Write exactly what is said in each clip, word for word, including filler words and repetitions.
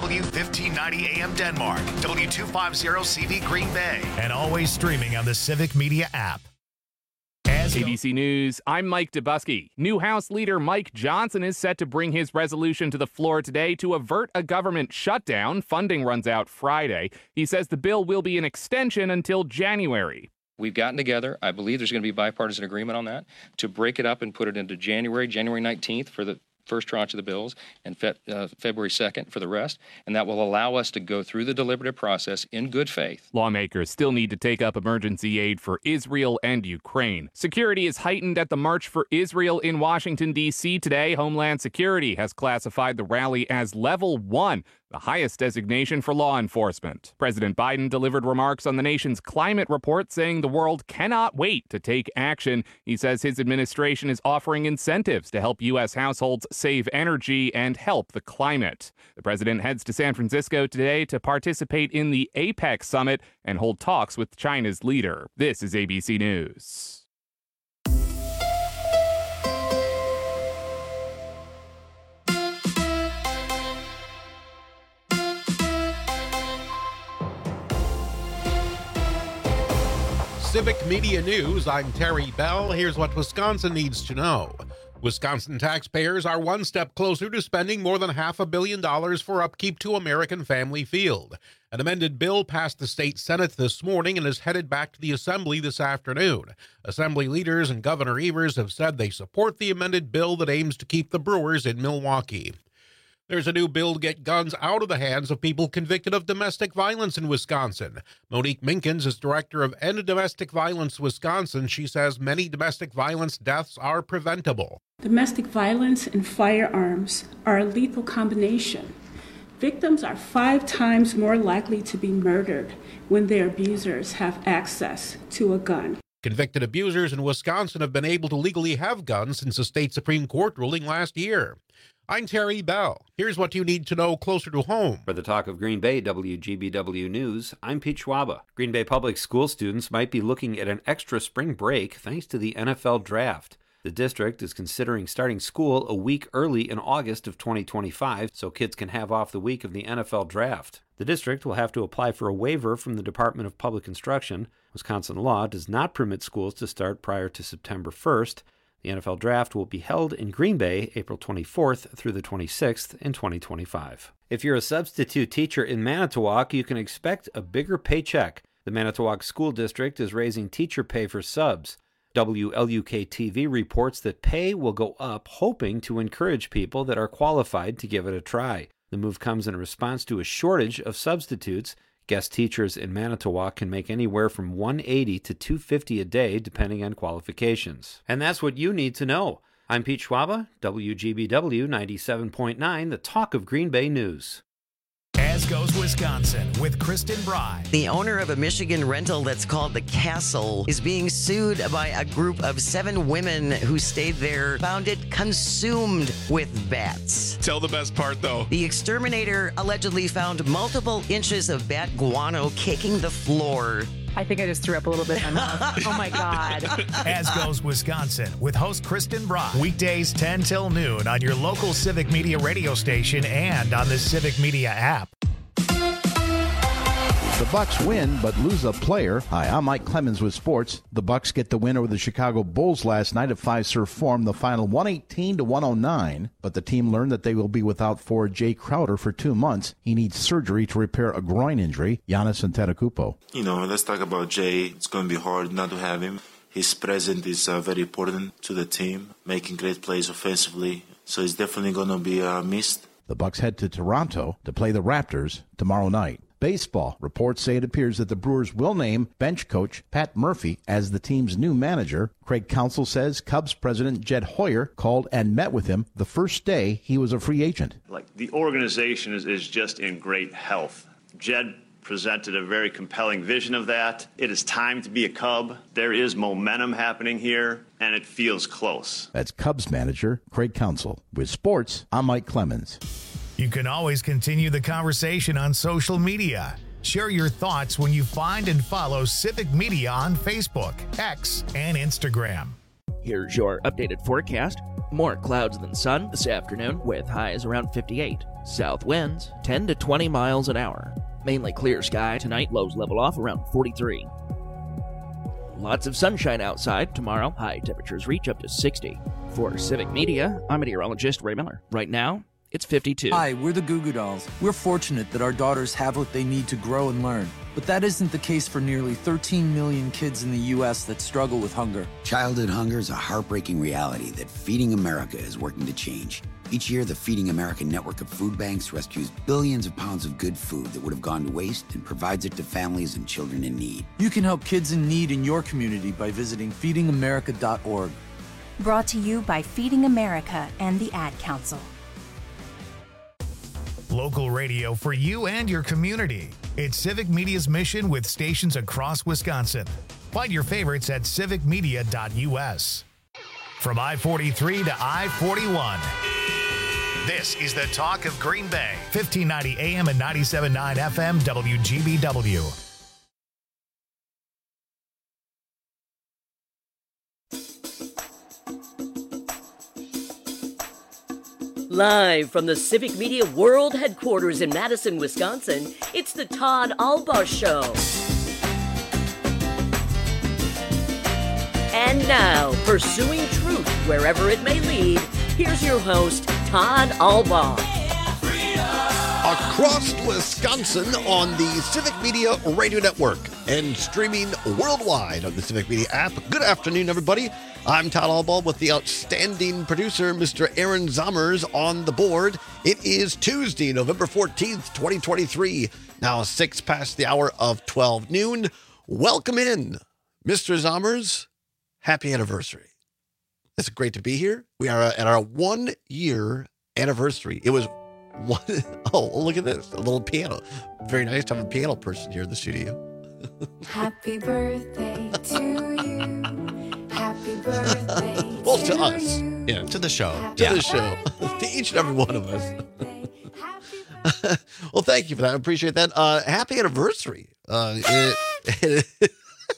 W fifteen ninety A M Denmark, W two fifty C V Green Bay, and always streaming on the Civic Media app. As A B C News, I'm Mike Dubusky. New House Leader Mike Johnson is set to bring his resolution to the floor today to avert a government shutdown. Funding runs out Friday. He says the bill will be an extension until January. We've gotten together. I believe there's going to be bipartisan agreement on that to break it up and put it into January, January nineteenth for the first tranche of the bills, and fe- uh, February second for the rest, and that will allow us to go through the deliberative process in good faith. Lawmakers still need to take up emergency aid for Israel and Ukraine. Security is heightened at the March for Israel in Washington, D C today. Homeland Security has classified the rally as level one, the highest designation for law enforcement. President Biden delivered remarks on the nation's climate report, saying the world cannot wait to take action. He says his administration is offering incentives to help U S households save energy and help the climate. The president heads to San Francisco today to participate in the APEC summit and hold talks with China's leader. This is A B C News. Civic Media News, I'm Terry Bell. Here's what Wisconsin needs to know. Wisconsin taxpayers are one step closer to spending more than half a billion dollars for upkeep to American Family Field. An amended bill passed the state Senate this morning and is headed back to the Assembly this afternoon. Assembly leaders and Governor Evers have said they support the amended bill that aims to keep the Brewers in Milwaukee. There's a new bill to get guns out of the hands of people convicted of domestic violence in Wisconsin. Monique Minkins is director of End Domestic Violence Wisconsin. She says many domestic violence deaths are preventable. Domestic violence and firearms are a lethal combination. Victims are five times more likely to be murdered when their abusers have access to a gun. Convicted abusers in Wisconsin have been able to legally have guns since the state Supreme Court ruling last year. I'm Terry Bell. Here's what you need to know closer to home. For the Talk of Green Bay W G B W News, I'm Pete Schwaba. Green Bay Public School students might be looking at an extra spring break thanks to the N F L Draft. The district is considering starting school a week early in August of twenty twenty-five so kids can have off the week of the N F L Draft. The district will have to apply for a waiver from the Department of Public Instruction. Wisconsin law does not permit schools to start prior to September first. The N F L Draft will be held in Green Bay April twenty-fourth through the twenty-sixth in twenty twenty-five. If you're a substitute teacher in Manitowoc, you can expect a bigger paycheck. The Manitowoc School District is raising teacher pay for subs. W L U K T V reports that pay will go up, hoping to encourage people that are qualified to give it a try. The move comes in response to a shortage of substitutes. Guest teachers in Manitowoc can make anywhere from one hundred eighty dollars to two hundred fifty dollars a day, depending on qualifications. And that's what you need to know. I'm Pete Schwaba, W G B W ninety-seven point nine, the Talk of Green Bay News. As goes Wisconsin with Kristen Bry. The owner of a Michigan rental that's called The Castle is being sued by a group of seven women who stayed there, found it consumed with bats. Tell the best part, though. The exterminator allegedly found multiple inches of bat guano kicking the floor. I think I just threw up a little bit in my mouth. Oh, my God. As goes Wisconsin with host Kristen Bry. Weekdays ten till noon on your local Civic Media radio station and on the Civic Media app. The Bucks win, but lose a player. Hi, I'm Mike Clemens with sports. The Bucks get the win over the Chicago Bulls last night at Fiserv Forum, the final one eighteen to one oh nine. But the team learned that they will be without forward Jay Crowder for two months. He needs surgery to repair a groin injury. Giannis Antetokounmpo. You know, let's talk about Jay. It's going to be hard not to have him. His presence is uh, very important to the team, making great plays offensively. So he's definitely going to be uh, missed. The Bucks head to Toronto to play the Raptors tomorrow night. Baseball. Reports say it appears that the Brewers will name bench coach Pat Murphy as the team's new manager. Craig Counsell says Cubs president Jed Hoyer called and met with him the first day he was a free agent. Like the organization is, is just in great health. Jed presented a very compelling vision of that. It is time to be a Cub. There is momentum happening here, and it feels close. That's Cubs manager Craig Counsell. With sports, I'm Mike Clemens. You can always continue the conversation on social media. Share your thoughts when you find and follow Civic Media on Facebook, X, and Instagram. Here's your updated forecast. More clouds than sun this afternoon, with highs around fifty-eight. South winds ten to twenty miles an hour. Mainly clear sky tonight, lows level off around forty-three. Lots of sunshine outside tomorrow. High temperatures reach up to sixty. For Civic Media, I'm meteorologist Ray Miller. Right now, it's fifty-two. Hi, we're the Goo Goo Dolls. We're fortunate that our daughters have what they need to grow and learn. But that isn't the case for nearly thirteen million kids in the U S that struggle with hunger. Childhood hunger is a heartbreaking reality that Feeding America is working to change. Each year, the Feeding America network of food banks rescues billions of pounds of good food that would have gone to waste and provides it to families and children in need. You can help kids in need in your community by visiting feeding america dot org. Brought to you by Feeding America and the Ad Council. Local radio for you and your community. It's Civic Media's mission with stations across Wisconsin. Find your favorites at civic media dot u s. From I forty-three to I forty-one. This is the talk of Green Bay. fifteen ninety A M and ninety-seven point nine F M W G B W. Live from the Civic Media World Headquarters in Madison, Wisconsin, it's the Todd Albaugh Show. And now, pursuing truth wherever it may lead, here's your host, Todd Albaugh. Across Wisconsin on the Civic Media Radio Network and streaming worldwide on the Civic Media app. Good afternoon, everybody. I'm Todd Albaugh with the outstanding producer, Mister Aaron Zommers, on the board. It is Tuesday, November fourteenth, twenty twenty-three. Now six past the hour of twelve noon. Welcome in, Mister Zommers. Happy anniversary. It's great to be here. We are at our one-year anniversary. It was one... Oh, look at this. A little piano. Very nice to have a piano person here in the studio. Happy birthday to you. Happy birthday well, to us. Yeah, to the show. To yeah. the show. To each and every one of us. Well, thank you for that. I appreciate that. Uh, happy anniversary. Uh, it, it,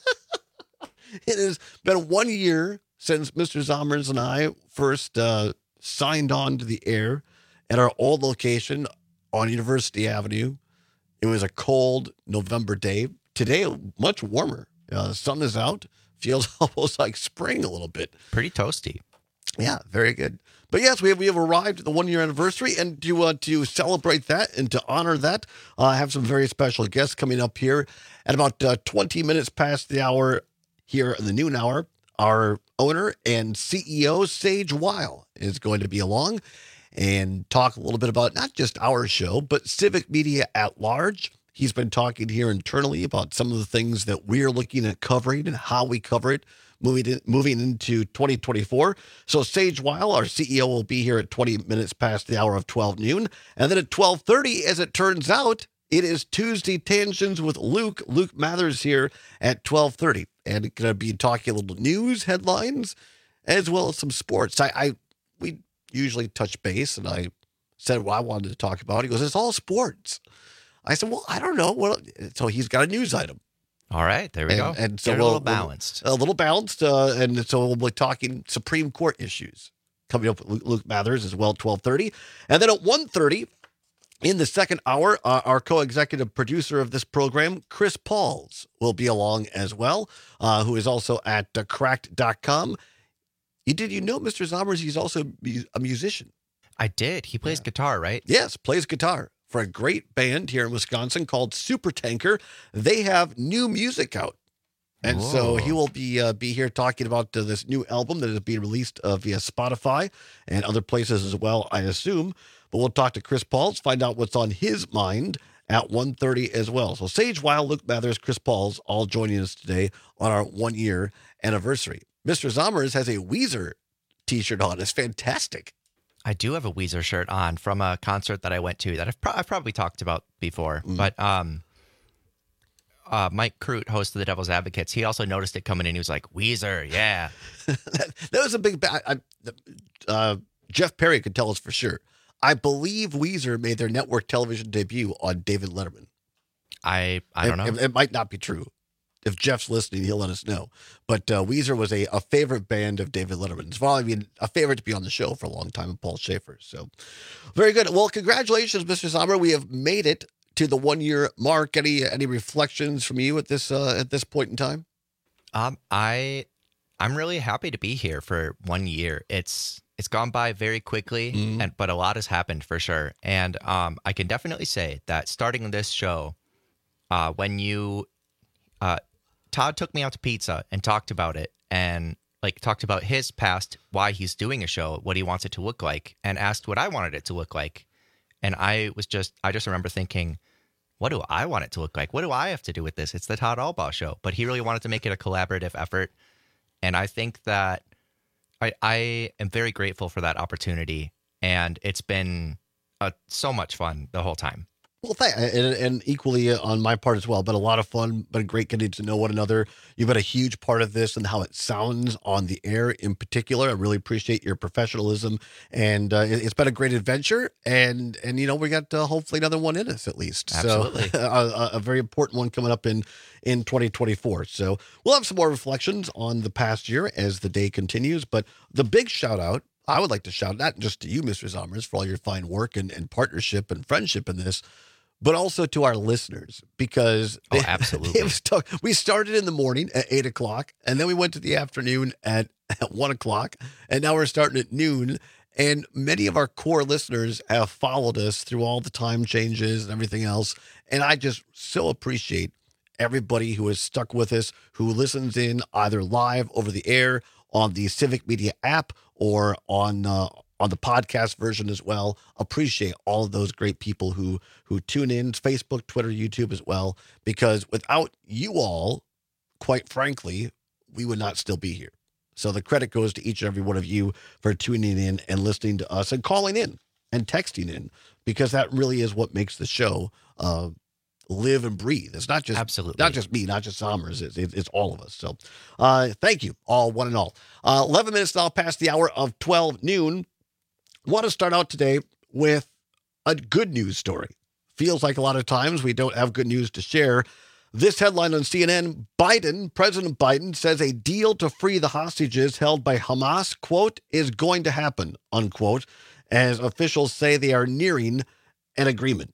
it has been one year since Mister Zommers and I first uh, signed on to the air at our old location on University Avenue. It was a cold November day. Today, much warmer. Uh, the sun is out. Feels almost like spring a little bit. Pretty toasty. Yeah, very good. But yes, we have we have arrived at the one year anniversary, and to uh, to celebrate that and to honor that, uh, I have some very special guests coming up here at about uh, twenty minutes past the hour here in the noon hour. Our owner and C E O, Sage Weil, is going to be along and talk a little bit about not just our show, but Civic Media at large. He's been talking here internally about some of the things that we're looking at covering and how we cover it moving, in, moving into twenty twenty-four. So Sage Weil, our C E O, will be here at twenty minutes past the hour of twelve noon. And then at twelve thirty, as it turns out, it is Tuesday Tangents with Luke. Luke Mathers here at twelve thirty. And going to be talking a little news headlines as well as some sports. I, I we usually touch base, and I said what I wanted to talk about. He goes, it's all sports. I said, well, I don't know. Well, so he's got a news item. All right, there we and, go. And so Get we'll, a little balanced. We'll, a little balanced. Uh, and so we'll be talking Supreme Court issues coming up with Luke, Luke Mathers as well, twelve thirty. And then at one thirty, in the second hour, uh, our co-executive producer of this program, Chris Pauls, will be along as well, uh, who is also at uh, cracked dot com. You did you know, Mister Zommers, he's also a musician? I did. He plays yeah. guitar, right? Yes, plays guitar for a great band here in Wisconsin called Super Tanker. They have new music out. And Whoa. so he will be uh, be here talking about uh, this new album that is being released uh, via Spotify and other places as well, I assume. But we'll talk to Chris Pauls, find out what's on his mind at one thirty as well. So Sage Weil, Luke Mathers, Chris Pauls, all joining us today on our one-year anniversary. Mister Zommers has a Weezer t-shirt on. It's fantastic. I do have a Weezer shirt on from a concert that I went to that I've, pro- I've probably talked about before. Mm. But um, uh, Mike Crute, host of the Devil's Advocates, he also noticed it coming in. He was like, Weezer, yeah. that, that was a big... I, uh, Jeff Perry could tell us for sure. I believe Weezer made their network television debut on David Letterman. I I don't it, know. It, it might not be true. if Jeff's listening, he'll let us know. But uh, Weezer was a, a favorite band of David Letterman. As well, I mean, a favorite to be on the show for a long time, and Paul Schaefer. So very good. Well, congratulations, Mister Sommer. We have made it to the one year mark. Any any reflections from you at this uh, at this point in time? Um, I I'm really happy to be here for one year. It's it's gone by very quickly, mm-hmm. and but a lot has happened for sure. And um, I can definitely say that starting this show, uh, when you uh, Todd took me out to pizza and talked about it, and like talked about his past, why he's doing a show, what he wants it to look like, and asked what I wanted it to look like. And I was just, I just remember thinking, what do I want it to look like? What do I have to do with this? It's the Todd Albaugh Show. But he really wanted to make it a collaborative effort. And I think that I, I am very grateful for that opportunity. And it's been uh, so much fun the whole time. Well, thank, and, and equally on my part as well, but a lot of fun, but great getting to know one another. You've been a huge part of this and how it sounds on the air in particular. I really appreciate your professionalism, and uh, it, it's been a great adventure. And, and you know, we got uh, hopefully another one in us at least. Absolutely. So a, a very important one coming up in, in twenty twenty-four. So we'll have some more reflections on the past year as the day continues. But the big shout out, I would like to shout not just to you, Mister Zommers, for all your fine work and, and partnership and friendship in this, but also to our listeners, because oh, absolutely, it was tough. We started in the morning at eight o'clock, and then we went to the afternoon at, at one o'clock, and now we're starting at noon. And many of our core listeners have followed us through all the time changes and everything else. And I just so appreciate everybody who has stuck with us, who listens in either live over the air on the Civic Media app or on uh, on the podcast version as well. Appreciate all of those great people who who tune in, Facebook, Twitter, YouTube as well, because without you all, quite frankly, we would not still be here. So the credit goes to each and every one of you for tuning in and listening to us and calling in and texting in, because that really is what makes the show uh, live and breathe. It's not just Absolutely. not just me, not just Sommers. It's, it's, it's all of us. So uh, thank you all, one and all. Uh, eleven minutes now past the hour of twelve noon. Want to start out today with a good news story. Feels like a lot of times we don't have good news to share. This headline on C N N, Biden, President Biden says a deal to free the hostages held by Hamas, quote, is going to happen, unquote, as officials say they are nearing an agreement.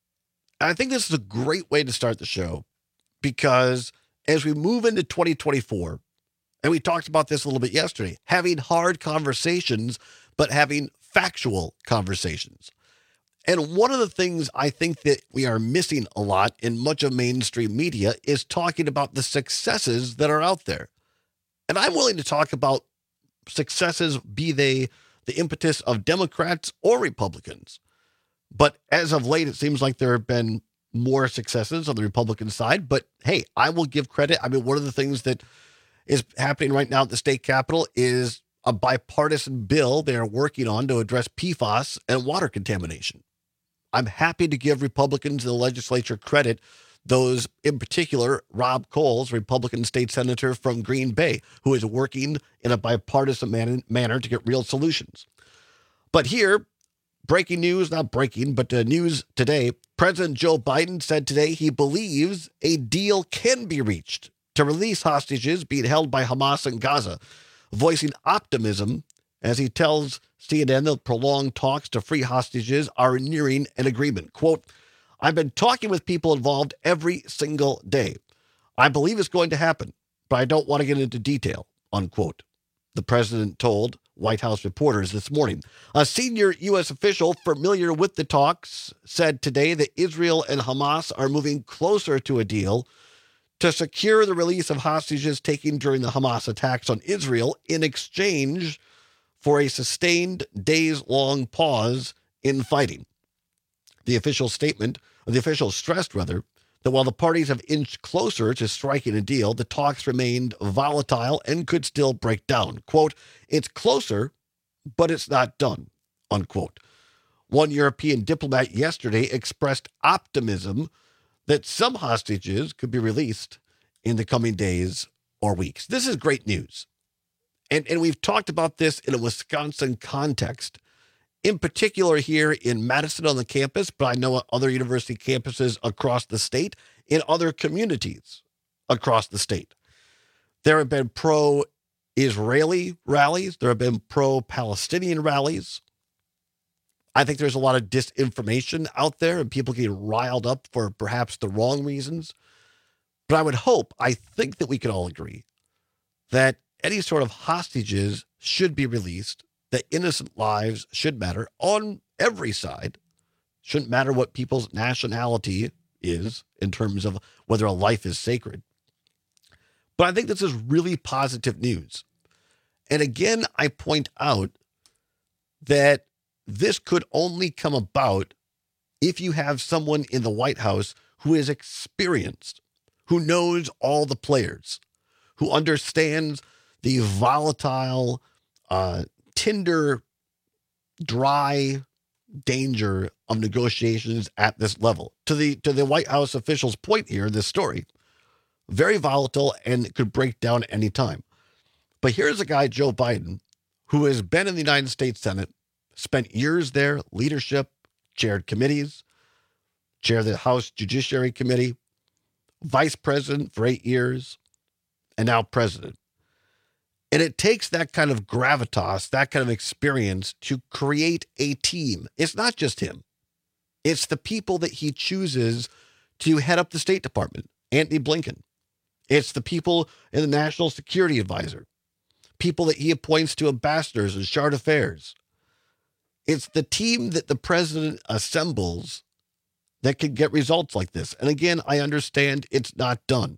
I think this is a great way to start the show, because as we move into twenty twenty-four, and we talked about this a little bit yesterday, having hard conversations, but having factual conversations. And one of the things I think that we are missing a lot in much of mainstream media is talking about the successes that are out there. And I'm willing to talk about successes, be they the impetus of Democrats or Republicans. But as of late, it seems like there have been more successes on the Republican side. But hey, I will give credit. I mean, one of the things that is happening right now at the state capitol is a bipartisan bill they are working on to address P FAS and water contamination. I'm happy to give Republicans in the legislature credit, those in particular, Rob Coles, Republican state senator from Green Bay, who is working in a bipartisan man- manner to get real solutions. But here, breaking news, not breaking, but uh, news today, President Joe Biden said today he believes a deal can be reached to release hostages being held by Hamas in Gaza, voicing optimism as he tells C N N that prolonged talks to free hostages are nearing an agreement. Quote, I've been talking with people involved every single day. I believe it's going to happen, but I don't want to get into detail, unquote. The president told White House reporters this morning. A senior U S official familiar with the talks said today that Israel and Hamas are moving closer to a deal to secure the release of hostages taken during the Hamas attacks on Israel in exchange for a sustained days-long pause in fighting. The official statement, or the official stressed rather, that while the parties have inched closer to striking a deal, the talks remained volatile and could still break down. Quote, it's closer, but it's not done, unquote. One European diplomat yesterday expressed optimism that some hostages could be released in the coming days or weeks. This is great news. And, and we've talked about this in a Wisconsin context, in particular here in Madison on the campus, but I know at other university campuses across the state, in other communities. across the state. There have been pro-Israeli rallies. There have been pro-Palestinian rallies. I think there's a lot of disinformation out there and people get riled up for perhaps the wrong reasons. But I would hope, I think that we can all agree that any sort of hostages should be released, that innocent lives should matter on every side. Shouldn't matter what people's nationality is in terms of whether a life is sacred. But I think this is really positive news. And again, I point out that this could only come about if you have someone in the White House who is experienced, who knows all the players, who understands the volatile, uh, Tinder, dry danger of negotiations at this level. To the to the White House officials' point here in this story, very volatile and it could break down at any time. But here's a guy, Joe Biden, who has been in the United States Senate, spent years there, leadership, chaired committees, chaired the House Judiciary Committee, vice president for eight years, and now president. And it takes that kind of gravitas, that kind of experience to create a team. It's not just him. It's the people that he chooses to head up the State Department, Antony Blinken. It's the people in the National Security Advisor, people that he appoints to ambassadors and chart affairs. It's the team that the president assembles that can get results like this. And again, I understand it's not done.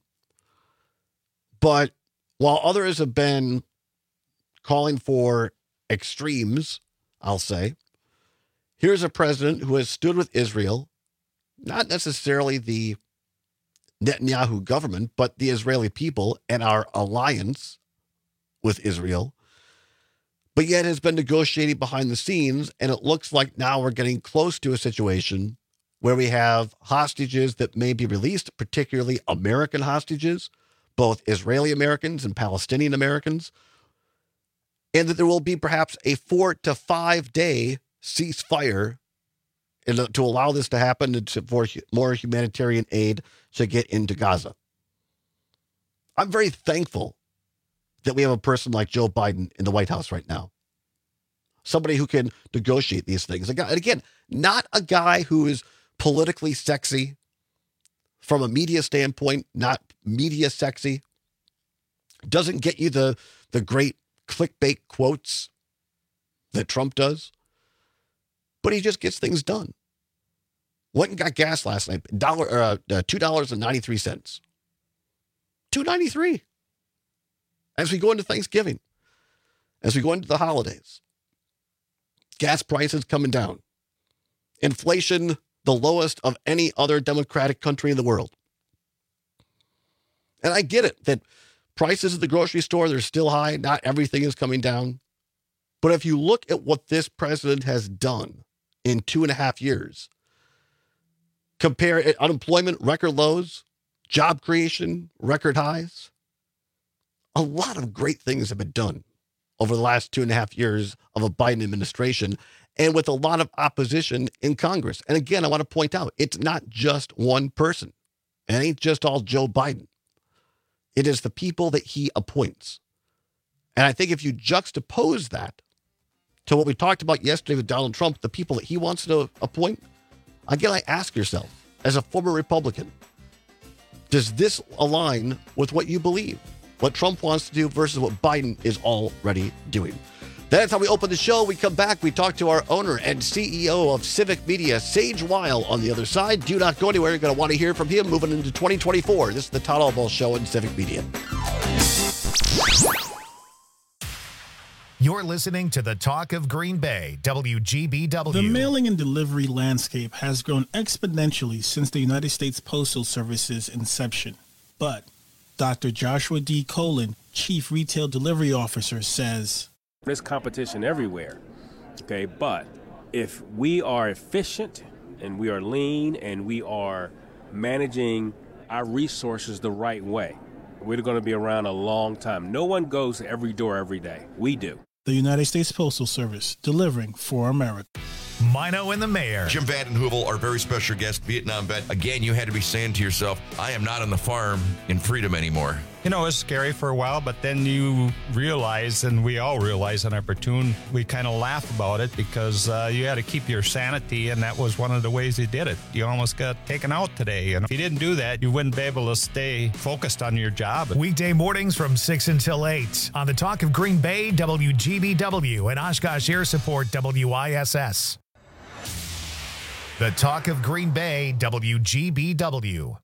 But while others have been calling for extremes, I'll say, here's a president who has stood with Israel, not necessarily the Netanyahu government, but the Israeli people and our alliance with Israel, but yet has been negotiating behind the scenes, and it looks like now we're getting close to a situation where we have hostages that may be released, particularly American hostages, both Israeli Americans and Palestinian Americans, and that there will be perhaps a four to five day ceasefire in, to allow this to happen and to, for more humanitarian aid to get into Gaza. I'm very thankful that we have a person like Joe Biden in the White House right now. Somebody who can negotiate these things. And again, not a guy who is politically sexy from a media standpoint, not media sexy. Doesn't get you the, the great clickbait quotes that Trump does. But he just gets things done. Went and got gas last night, dollar or uh, uh, two dollars and ninety three cents. Two ninety three. As we go into Thanksgiving, as we go into the holidays, gas prices coming down, inflation the lowest of any other democratic country in the world. And I get it that prices at the grocery store, they're still high. Not everything is coming down. But if you look at what this president has done in two and a half years, compare it, unemployment, record lows, job creation, record highs, a lot of great things have been done over the last two and a half years of a Biden administration and with a lot of opposition in Congress. And again, I want to point out, it's not just one person. It ain't just all Joe Biden. It is the people that he appoints. And I think if you juxtapose that to what we talked about yesterday with Donald Trump, the people that he wants to appoint, again, I ask yourself, as a former Republican, does this align with what you believe? What Trump wants to do versus what Biden is already doing? That's how we open the show. We come back. We talk to our owner and C E O of Civic Media, Sage Weil, on the other side. Do not go anywhere. You're going to want to hear from him moving into twenty twenty-four. This is the Todd Albaugh Show on Civic Media. You're listening to the Talk of Green Bay, W G B W. The mailing and delivery landscape has grown exponentially since the United States Postal Service's inception. But Doctor Joshua D. Colin, Chief Retail Delivery Officer, says, there's competition everywhere, okay? But if we are efficient and we are lean and we are managing our resources the right way, we're going to be around a long time. No one goes to every door every day. We do. The United States Postal Service, delivering for America. Mino and the Mayor. Jim Vanden Heuvel, our very special guest, Vietnam vet. Again, you had to be saying to yourself, I am not on the farm in freedom anymore. You know, it was scary for a while, but then you realize, and we all realize in our platoon, we kind of laugh about it because uh, you had to keep your sanity, and that was one of the ways you did it. You almost got taken out today, and if you didn't do that, you wouldn't be able to stay focused on your job. Weekday mornings from six until eight on the Talk of Green Bay, W G B W, and Oshkosh Air Support, W I S S. The Talk of Green Bay, W G B W.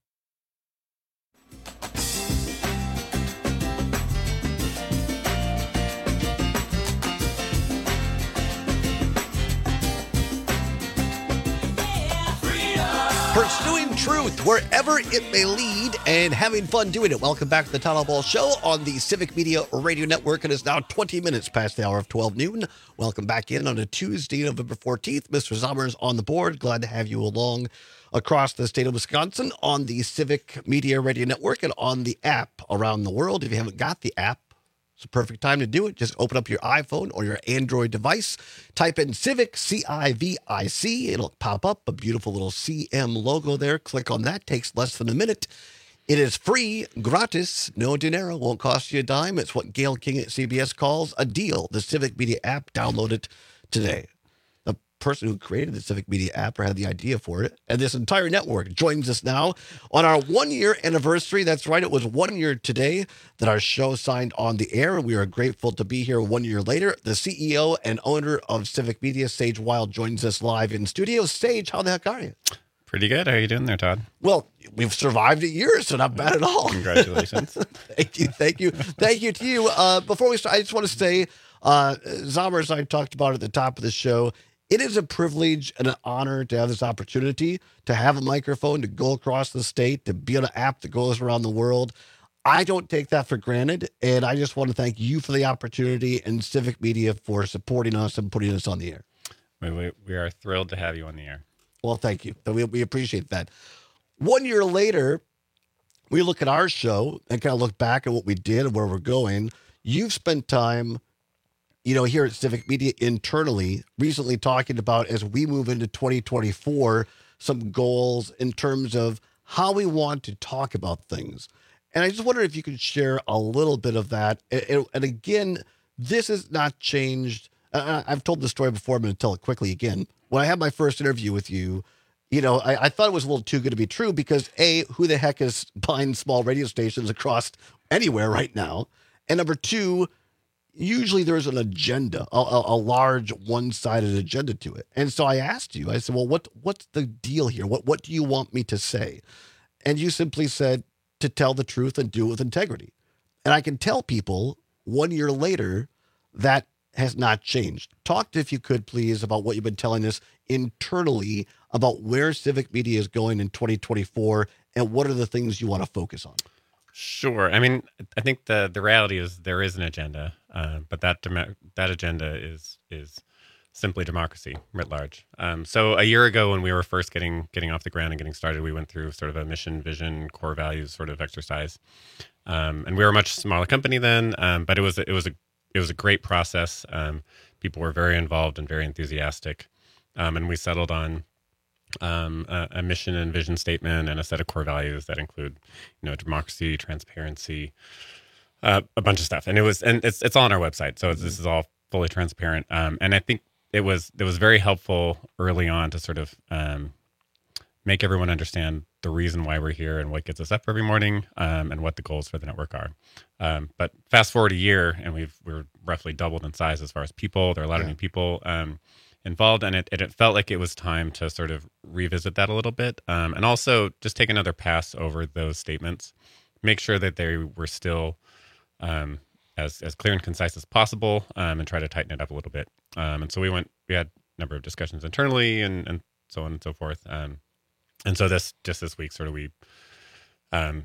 Pursuing truth wherever it may lead and having fun doing it. Welcome back to the Town Hall Ball Show on the Civic Media Radio Network. It is now twenty minutes past the hour of twelve noon. Welcome back in on a Tuesday, November fourteenth. Mister Zommers on the board. Glad to have you along across the state of Wisconsin on the Civic Media Radio Network and on the app around the world. If you haven't got the app, it's a perfect time to do it. Just open up your iPhone or your Android device. Type in Civic, C I V I C. It'll pop up a beautiful little C M logo there. Click on that. Takes less than a minute. It is free, gratis, no dinero. Won't cost you a dime. It's what Gail King at C B S calls a deal. The Civic Media app. Download it today. The person who created the Civic Media app or had the idea for it, and this entire network joins us now on our one-year anniversary. That's right. It was one year today that our show signed on the air. We are grateful to be here one year later. The C E O and owner of Civic Media, Sage Wild, joins us live in studio. Sage, how the heck are you? Pretty good. How are you doing there, Todd? Well, we've survived a year, so not bad at all. Congratulations. Thank you. Thank you. Thank you to you. Uh, before we start, I just want to say, uh, Zommers, I talked about at the top of the show, it is a privilege and an honor to have this opportunity to have a microphone, to go across the state, to be on an app that goes around the world. I don't take that for granted, and I just want to thank you for the opportunity and Civic Media for supporting us and putting us on the air. We, we, we are thrilled to have you on the air. Well, thank you. We, we appreciate that. One year later, we look at our show and kind of look back at what we did and where we're going. You've spent time, you know, here at Civic Media internally, recently talking about, as we move into twenty twenty-four, some goals in terms of how we want to talk about things. And I just wonder if you could share a little bit of that. And, and again, this has not changed. Uh, I've told this story before. I'm going to tell it quickly again. When I had my first interview with you, you know, I, I thought it was a little too good to be true because, A, who the heck is buying small radio stations across anywhere right now? And number two, usually there's an agenda, a, a, a large one-sided agenda to it. And so I asked you, I said, well, what what's the deal here? What what do you want me to say? And you simply said to tell the truth and do it with integrity. And I can tell people one year later that has not changed. Talk to, if you could, please, about what you've been telling us internally about where Civic Media is going in twenty twenty-four and what are the things you want to focus on. Sure. I mean, I think the the reality is there is an agenda, uh, but that dem- that agenda is is simply democracy writ large. Um, so a year ago, when we were first getting getting off the ground and getting started, we went through sort of a mission, vision, core values sort of exercise, um, and we were a much smaller company then, um, but it was it was a it was a great process. Um, people were very involved and very enthusiastic, um, and we settled on um, a, a mission and vision statement and a set of core values that include, you know, democracy, transparency, uh, a bunch of stuff. And it was, and it's it's all on our website, so it's, this is all fully transparent. Um, and I think it was it was very helpful early on to sort of um, make everyone understand the reason why we're here and what gets us up every morning, um, and what the goals for the network are. Um, but fast forward a year, and we've we're roughly doubled in size as far as people. There are a lot yeah. of new people um, involved, and it, it it felt like it was time to sort of revisit that a little bit, um, and also just take another pass over those statements, make sure that they were still um, as as clear and concise as possible, um, and try to tighten it up a little bit. Um, and so we went, we had a number of discussions internally, and and so on and so forth. Um, And so this, just this week, sort of we um,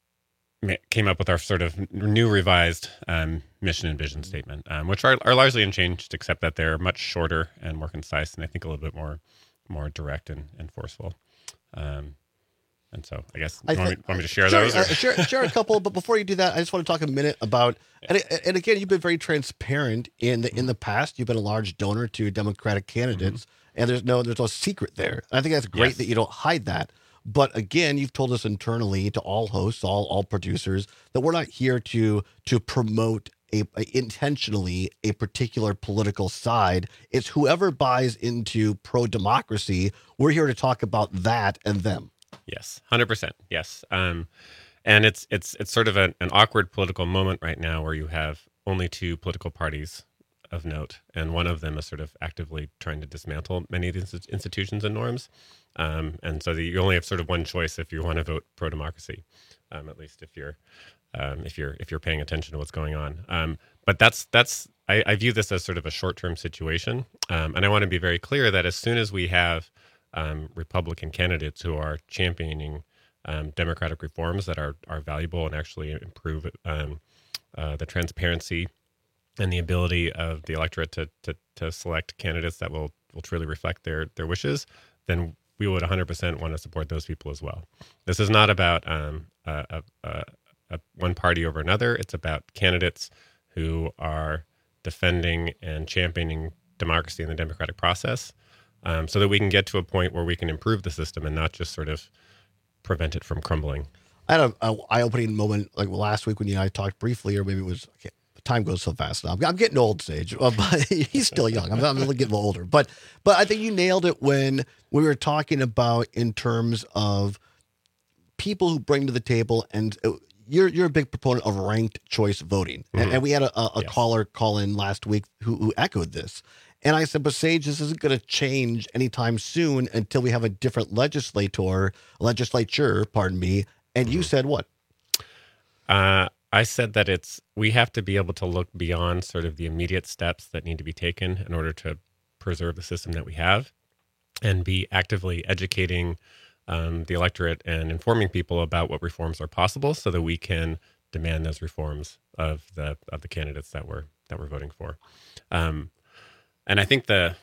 came up with our sort of new revised um, mission and vision statement, um, which are, are largely unchanged, except that they're much shorter and more concise, and I think a little bit more more direct and, and forceful. Um, And so I guess I you want, th- me, want me to share sure, those? Or? Uh, share, share a couple, but before you do that, I just want to talk a minute about, and, and again, you've been very transparent in the in the past. You've been a large donor to Democratic candidates, mm-hmm. and there's no there's no secret there. And I think that's great yes. that you don't hide that. But again, you've told us internally to all hosts, all all producers, that we're not here to to promote a, a intentionally a particular political side. It's whoever buys into pro-democracy. We're here to talk about that and them. Yes, one hundred percent. Yes. Um, and it's it's it's sort of an, an awkward political moment right now where you have only two political parties of note, and one of them is sort of actively trying to dismantle many of these institutions and norms. Um, and so the, you only have sort of one choice if you want to vote pro-democracy, um, at least if you're um, if you're if you're paying attention to what's going on. Um, but that's that's I, I view this as sort of a short-term situation, um, and I want to be very clear that as soon as we have Um, Republican candidates who are championing um, democratic reforms that are are valuable and actually improve um, uh, the transparency and the ability of the electorate to to, to select candidates that will, will truly reflect their their wishes, then we would one hundred percent want to support those people as well. This is not about um, a, a, a, a one party over another. It's about candidates who are defending and championing democracy and the democratic process. Um, so that we can get to a point where we can improve the system and not just sort of prevent it from crumbling. I had a, a eye-opening moment like last week when you and I talked briefly, or maybe it was, okay, time goes so fast now. I'm, I'm getting old, Sage, uh, but he's still young. I'm, I'm getting older. But but I think you nailed it when we were talking about in terms of people who bring to the table, and you're you're a big proponent of ranked choice voting. Mm-hmm. And, and we had a, a, a yes. caller call in last week who, who echoed this. And I said, but Sage, this isn't going to change anytime soon until we have a different legislator, legislature, pardon me. And you said what? Uh, I said that it's we have to be able to look beyond sort of the immediate steps that need to be taken in order to preserve the system that we have and be actively educating um, the electorate and informing people about what reforms are possible so that we can demand those reforms of the of the candidates that we're, that we're voting for. Um And I think the,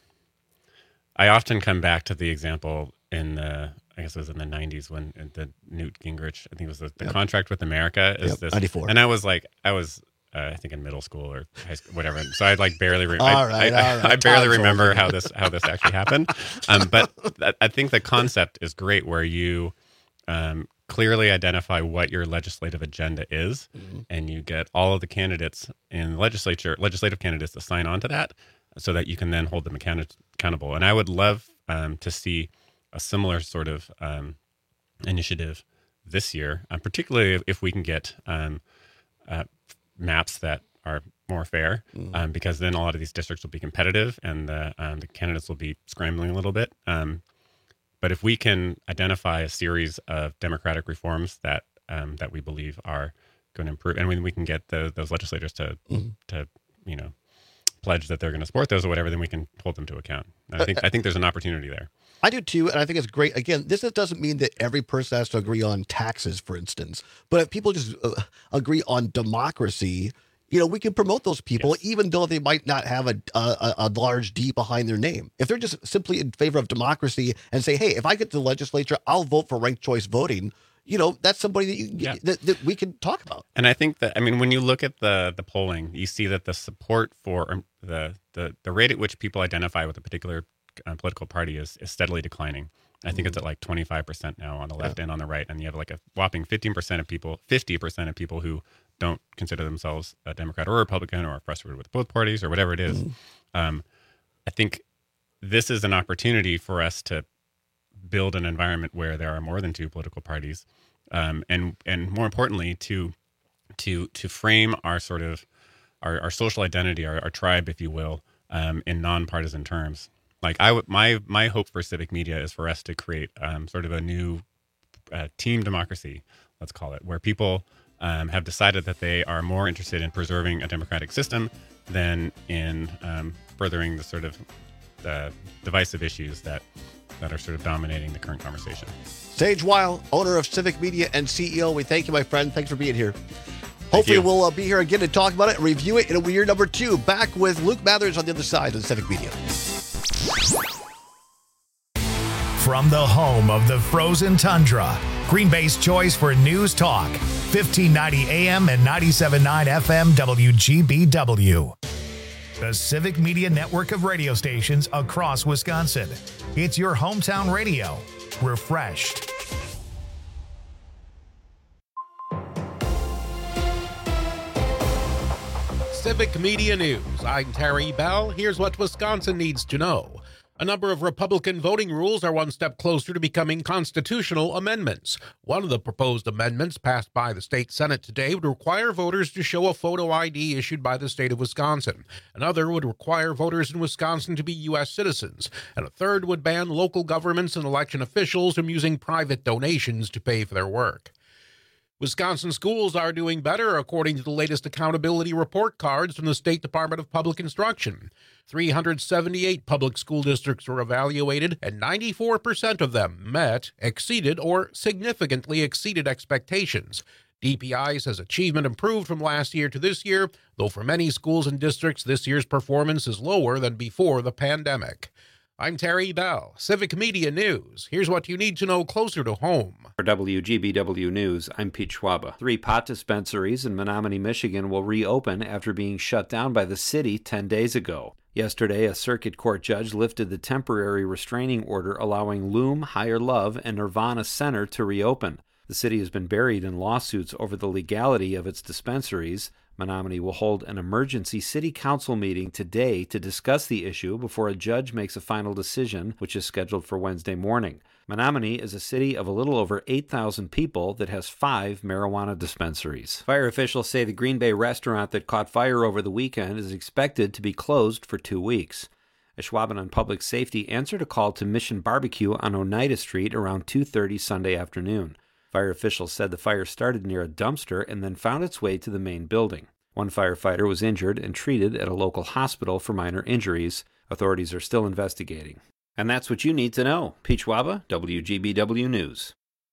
I often come back to the example in the, I guess it was in the nineties when the Newt Gingrich, I think it was the, the yep. Contract with America is yep, this. ninety-four. And I was like, I was, uh, I think in middle school or high school, whatever. So I like barely, re- all I, right, I, all right. I barely Time's remember over. how this, how this actually happened. Um, but I think the concept is great where you um, clearly identify what your legislative agenda is mm-hmm. and you get all of the candidates in the legislature, legislative candidates to sign on to that, so that you can then hold them account- accountable. And I would love um, to see a similar sort of um, initiative this year, um, particularly if we can get um, uh, maps that are more fair, mm. um, because then a lot of these districts will be competitive and the, um, the candidates will be scrambling a little bit. Um, but if we can identify a series of democratic reforms that um, that we believe are going to improve, and when we can get the, those legislators to mm. to you know pledge that they're going to support those or whatever, then we can hold them to account. And I think I think there's an opportunity there. I do too, and I think it's great. Again, this doesn't mean that every person has to agree on taxes, for instance. But if people just uh, agree on democracy, you know, we can promote those people, yes. even though they might not have a, a a large D behind their name. If they're just simply in favor of democracy and say, hey, if I get to the legislature, I'll vote for ranked choice voting. You know, that's somebody that, you, yeah. that, that we can talk about. And I think that, I mean, when you look at the the polling, you see that the support for um, the, the, the rate at which people identify with a particular uh, political party is, is steadily declining. I think mm-hmm. it's at like twenty-five percent now on the left yeah. and on the right. And you have like a whopping fifteen percent of people, fifty percent of people who don't consider themselves a Democrat or a Republican or are frustrated with both parties or whatever it is. Mm-hmm. Um, I think this is an opportunity for us to build an environment where there are more than two political parties, um, and and more importantly, to to to frame our sort of our, our social identity, our, our tribe, if you will, um, in nonpartisan terms. Like I would, my my hope for civic media is for us to create um, sort of a new uh, team democracy, let's call it, where people um, have decided that they are more interested in preserving a democratic system than in um, furthering the sort of uh, divisive issues that. that are sort of dominating the current conversation. Sage Weil, owner of Civic Media and C E O. We thank you, my friend. Thanks for being here. Hopefully we'll uh, be here again to talk about it and review it. It'll be year number two. Back with Luke Mathers on the other side of Civic Media. From the home of the frozen tundra, Green Bay's choice for news talk, fifteen ninety A M and ninety-seven point nine F M W G B W. The Civic Media network of radio stations across Wisconsin. It's your hometown radio, refreshed. Civic Media News. I'm Terry Bell. Here's what Wisconsin needs to know. A number of Republican voting rules are one step closer to becoming constitutional amendments. One of the proposed amendments passed by the state Senate today would require voters to show a photo I D issued by the state of Wisconsin. Another would require voters in Wisconsin to be U S citizens. And a third would ban local governments and election officials from using private donations to pay for their work. Wisconsin schools are doing better, according to the latest accountability report cards from the State Department of Public Instruction. three hundred seventy-eight public school districts were evaluated, and ninety-four percent of them met, exceeded, or significantly exceeded expectations. D P I says achievement improved from last year to this year, though for many schools and districts, this year's performance is lower than before the pandemic. I'm Terry Bell, Civic Media News. Here's what you need to know closer to home. For W G B W News, I'm Pete Schwaba. Three pot dispensaries in Menominee, Michigan will reopen after being shut down by the city ten days ago. Yesterday, a circuit court judge lifted the temporary restraining order allowing Loom, Higher Love, and Nirvana Center to reopen. The city has been buried in lawsuits over the legality of its dispensaries. Menominee will hold an emergency city council meeting today to discuss the issue before a judge makes a final decision, which is scheduled for Wednesday morning. Menominee is a city of a little over eight thousand people that has five marijuana dispensaries. Fire officials say the Green Bay restaurant that caught fire over the weekend is expected to be closed for two weeks. A Schwaben on Public Safety answered a call to Mission Barbecue on Oneida Street around two thirty Sunday afternoon. Fire officials said the fire started near a dumpster and then found its way to the main building. One firefighter was injured and treated at a local hospital for minor injuries. Authorities are still investigating. And that's what you need to know. Pete Schwaba, W G B W News.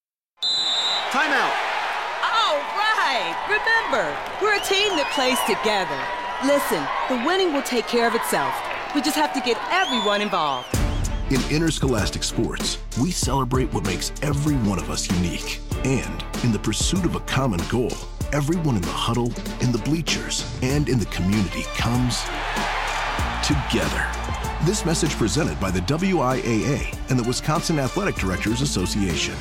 Timeout. All right. Remember, we're a team that plays together. Listen, the winning will take care of itself. We just have to get everyone involved. In interscholastic sports, we celebrate what makes every one of us unique. And in the pursuit of a common goal, everyone in the huddle, in the bleachers, and in the community comes together. This message presented by the W I A A and the Wisconsin Athletic Directors Association.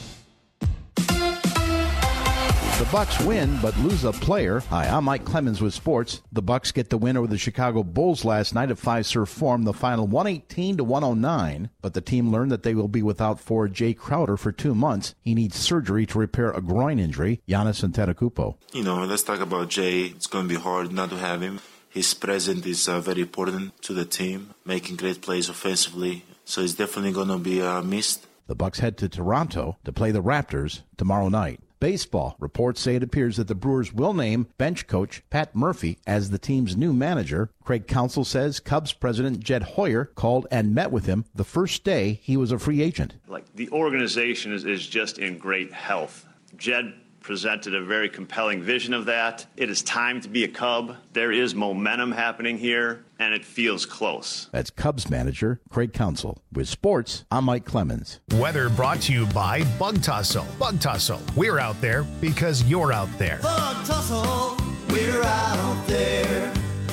The Bucks win, but lose a player. Hi, I'm Mike Clemens with sports. The Bucks get the win over the Chicago Bulls last night at Fiserv Forum, the final one eighteen to one oh nine. But the team learned that they will be without forward Jay Crowder for two months. He needs surgery to repair a groin injury. Giannis Antetokounmpo. You know, let's talk about Jay. It's going to be hard not to have him. His presence is uh, very important to the team, making great plays offensively. So it's definitely going to be uh, missed. The Bucks head to Toronto to play the Raptors tomorrow night. Baseball. Reports say it appears that the Brewers will name bench coach Pat Murphy as the team's new manager. Craig Counsell says Cubs president Jed Hoyer called and met with him the first day he was a free agent. Like the organization is, is just in great health. Jed presented a very compelling vision of that. It is time to be a Cub. There is momentum happening here, and it feels close. That's Cubs manager Craig Counsell. With sports, I'm Mike Clemens. Weather brought to you by Bug Tussle. Bug Tussle. We're out there because you're out there. Bug Tussle. We're out there.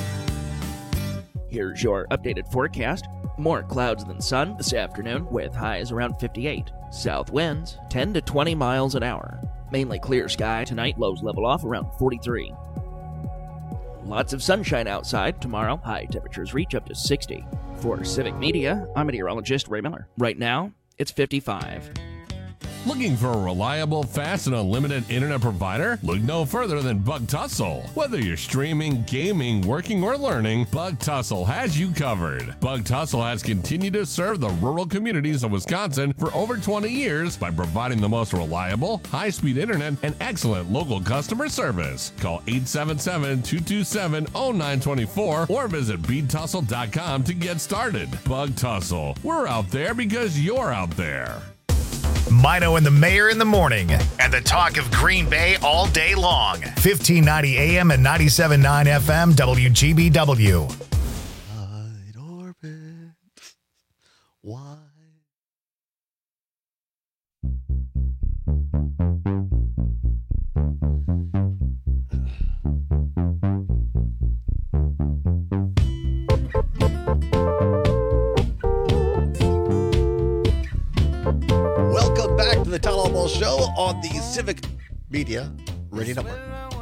Here's your updated forecast. More clouds than sun this afternoon with highs around fifty-eight. South winds ten to twenty miles an hour. Mainly clear sky tonight, lows level off around forty-three. Lots of sunshine outside tomorrow. High temperatures reach up to sixty. For Civic Media, I'm meteorologist Ray Miller. Right now, it's fifty-five. Looking for a reliable, fast, and unlimited internet provider? Look no further than Bug Tussle. Whether you're streaming, gaming, working, or learning, Bug Tussle has you covered. Bug Tussle has continued to serve the rural communities of Wisconsin for over twenty years by providing the most reliable, high-speed internet and excellent local customer service. Call eight seven seven, two two seven, zero nine two four or visit bead tussle dot com to get started. Bug Tussle. We're out there because you're out there. Mino and the Mayor in the morning, and the talk of Green Bay all day long. fifteen ninety A M and ninety-seven point nine F M W G B W. Wide orbit. Wide. Show on the Civic Media Radio Network.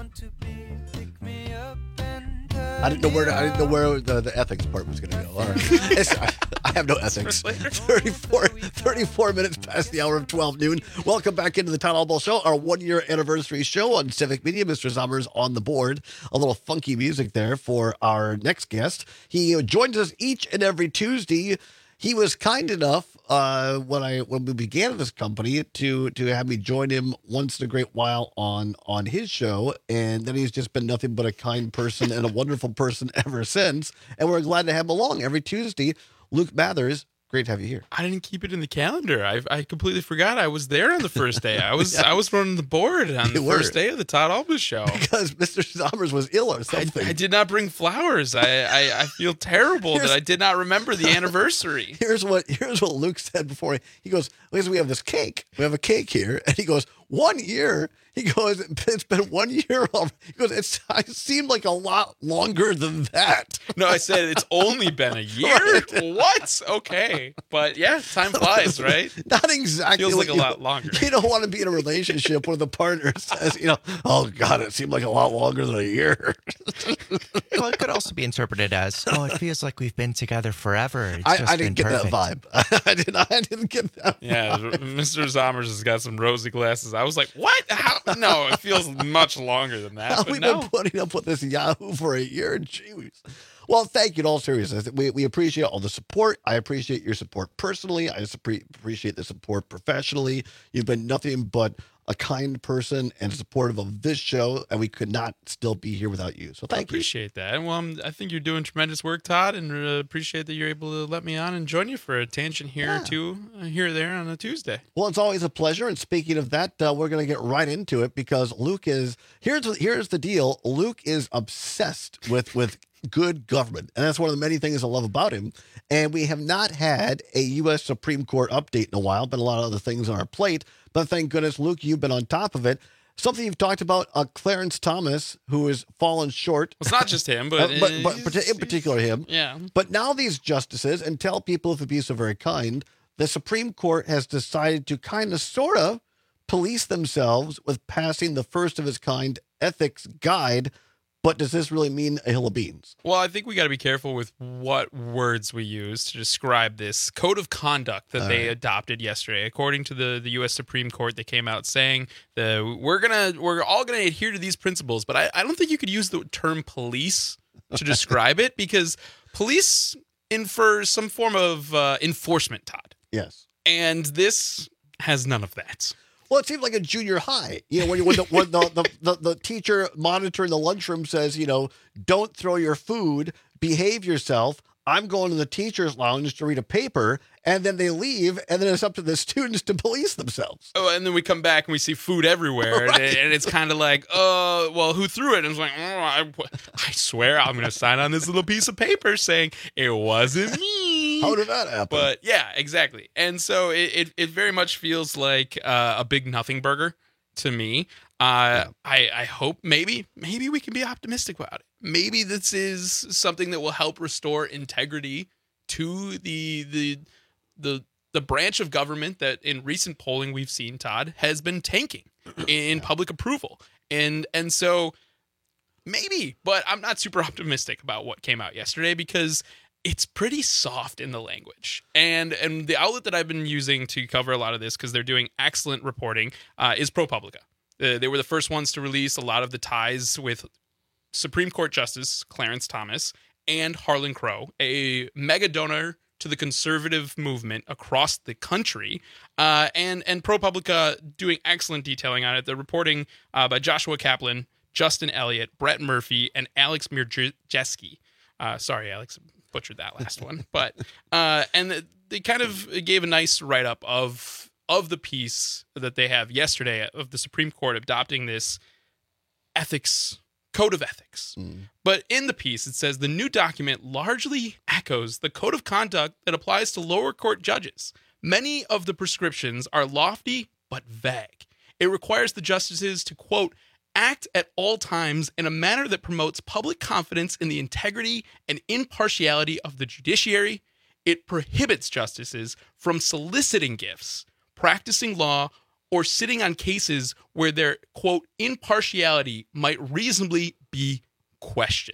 I didn't know where to, I didn't know where the, the ethics part was going to go. All right. It's, I, I have no ethics. thirty-four, thirty-four minutes past the hour of twelve noon. Welcome back into the Town Hall Ball Show, our one-year anniversary show on Civic Media. Mister Zommers on the board. A little funky music there for our next guest. He joins us each and every Tuesday. He was kind enough uh, when I when we began this company to to have me join him once in a great while on on his show, and then he's just been nothing but a kind person and a wonderful person ever since. And we're glad to have him along every Tuesday. Luke Mathers, great to have you here. I didn't keep it in the calendar. I I completely forgot I was there on the first day. I was yeah. I was running the board on the you first were. day of the Todd Albus show because Mister Zommers was ill or something. I, I did not bring flowers. I I, I feel terrible here's, that I did not remember the anniversary. Here's what here's what Luke said before. He, he goes, "Listen, we have this cake. We have a cake here," and he goes, "One year." He goes, "It's been one year." He goes, "It's it seemed like a lot longer than that." No, I said it's only been a year. Right. What? Okay, but yeah, time flies, right? Not exactly. Feels like a you, lot longer. You don't want to be in a relationship where the partner says, "You know, oh God, it seemed like a lot longer than a year." Well, it could also be interpreted as, "Oh, it feels like we've been together forever." It's I, just I didn't been get perfect. that vibe. I didn't. I didn't get that. Yeah, Mister Zommers has got some rosy glasses. I was like, "What? How?" No, it feels much longer than that. But We've no. been putting up with this Yahoo for a year. Jeez. Well, thank you in all seriousness. We, we appreciate all the support. I appreciate your support personally. I appreciate the support professionally. You've been nothing but a kind person and supportive of this show, and we could not still be here without you. So thank I appreciate you. that. Well, I'm, I think you're doing tremendous work, Todd, and uh, appreciate that you're able to let me on and join you for a tangent here Yeah. or two, uh, here or there on a Tuesday. Well, it's always a pleasure. And speaking of that, uh, we're going to get right into it because Luke is here's here's the deal. Luke is obsessed with with good government, and that's one of the many things I love about him. And we have not had a U S Supreme Court update in a while. Been a lot of other things on our plate, but thank goodness, Luke, you've been on top of it. Something you've talked about, uh, Clarence Thomas, who has fallen short. It's not just him, but, uh, but, but in particular him. Yeah. But now these justices, and tell people if it be so very kind, the Supreme Court has decided to kind of sort of police themselves with passing the first of its kind ethics guide. But does this really mean a hill of beans? Well, I think we got to be careful with what words we use to describe this code of conduct that All they right. adopted yesterday. According to the, the U S Supreme Court, they came out saying that we're gonna we're all gonna adhere to these principles. But I, I don't think you could use the term police to describe it because police infers some form of uh, enforcement, Todd. Yes. And this has none of that. Well, it seems like a junior high. You know, when, you, when, the, when the, the, the, the teacher monitoring the lunchroom says, you know, don't throw your food, behave yourself. I'm going to the teacher's lounge to read a paper, and then they leave, and then it's up to the students to police themselves. Oh, and then we come back and we see food everywhere, right. and, and it's kind of like, oh, uh, well, who threw it? And it's like, oh, I, I swear I'm going to sign on this little piece of paper saying it wasn't me. How did that happen? But yeah, exactly. And so it, it, it very much feels like uh, a big nothing burger to me. Uh, yeah. I, I hope maybe, maybe we can be optimistic about it. Maybe this is something that will help restore integrity to the the the the branch of government that in recent polling we've seen, Todd, has been tanking in yeah. public approval. And and so maybe, but I'm not super optimistic about what came out yesterday because it's pretty soft in the language. And and the outlet that I've been using to cover a lot of this, because they're doing excellent reporting, uh, is ProPublica. Uh, they were the first ones to release a lot of the ties with Supreme Court Justice Clarence Thomas and Harlan Crow, a mega donor to the conservative movement across the country, uh, and and ProPublica doing excellent detailing on it. The reporting uh, by Joshua Kaplan, Justin Elliott, Brett Murphy, and Alex Mirjeski. Uh, sorry, Alex, butchered that last one. But uh, and they kind of gave a nice write-up of of the piece that they have yesterday of the Supreme Court adopting this ethics code of ethics. Mm. But in the piece, it says the new document largely echoes the code of conduct that applies to lower court judges. Many of the prescriptions are lofty but vague. It requires the justices to, quote, act at all times in a manner that promotes public confidence in the integrity and impartiality of the judiciary. It prohibits justices from soliciting gifts, practicing law, or sitting on cases where their, quote, impartiality might reasonably be questioned.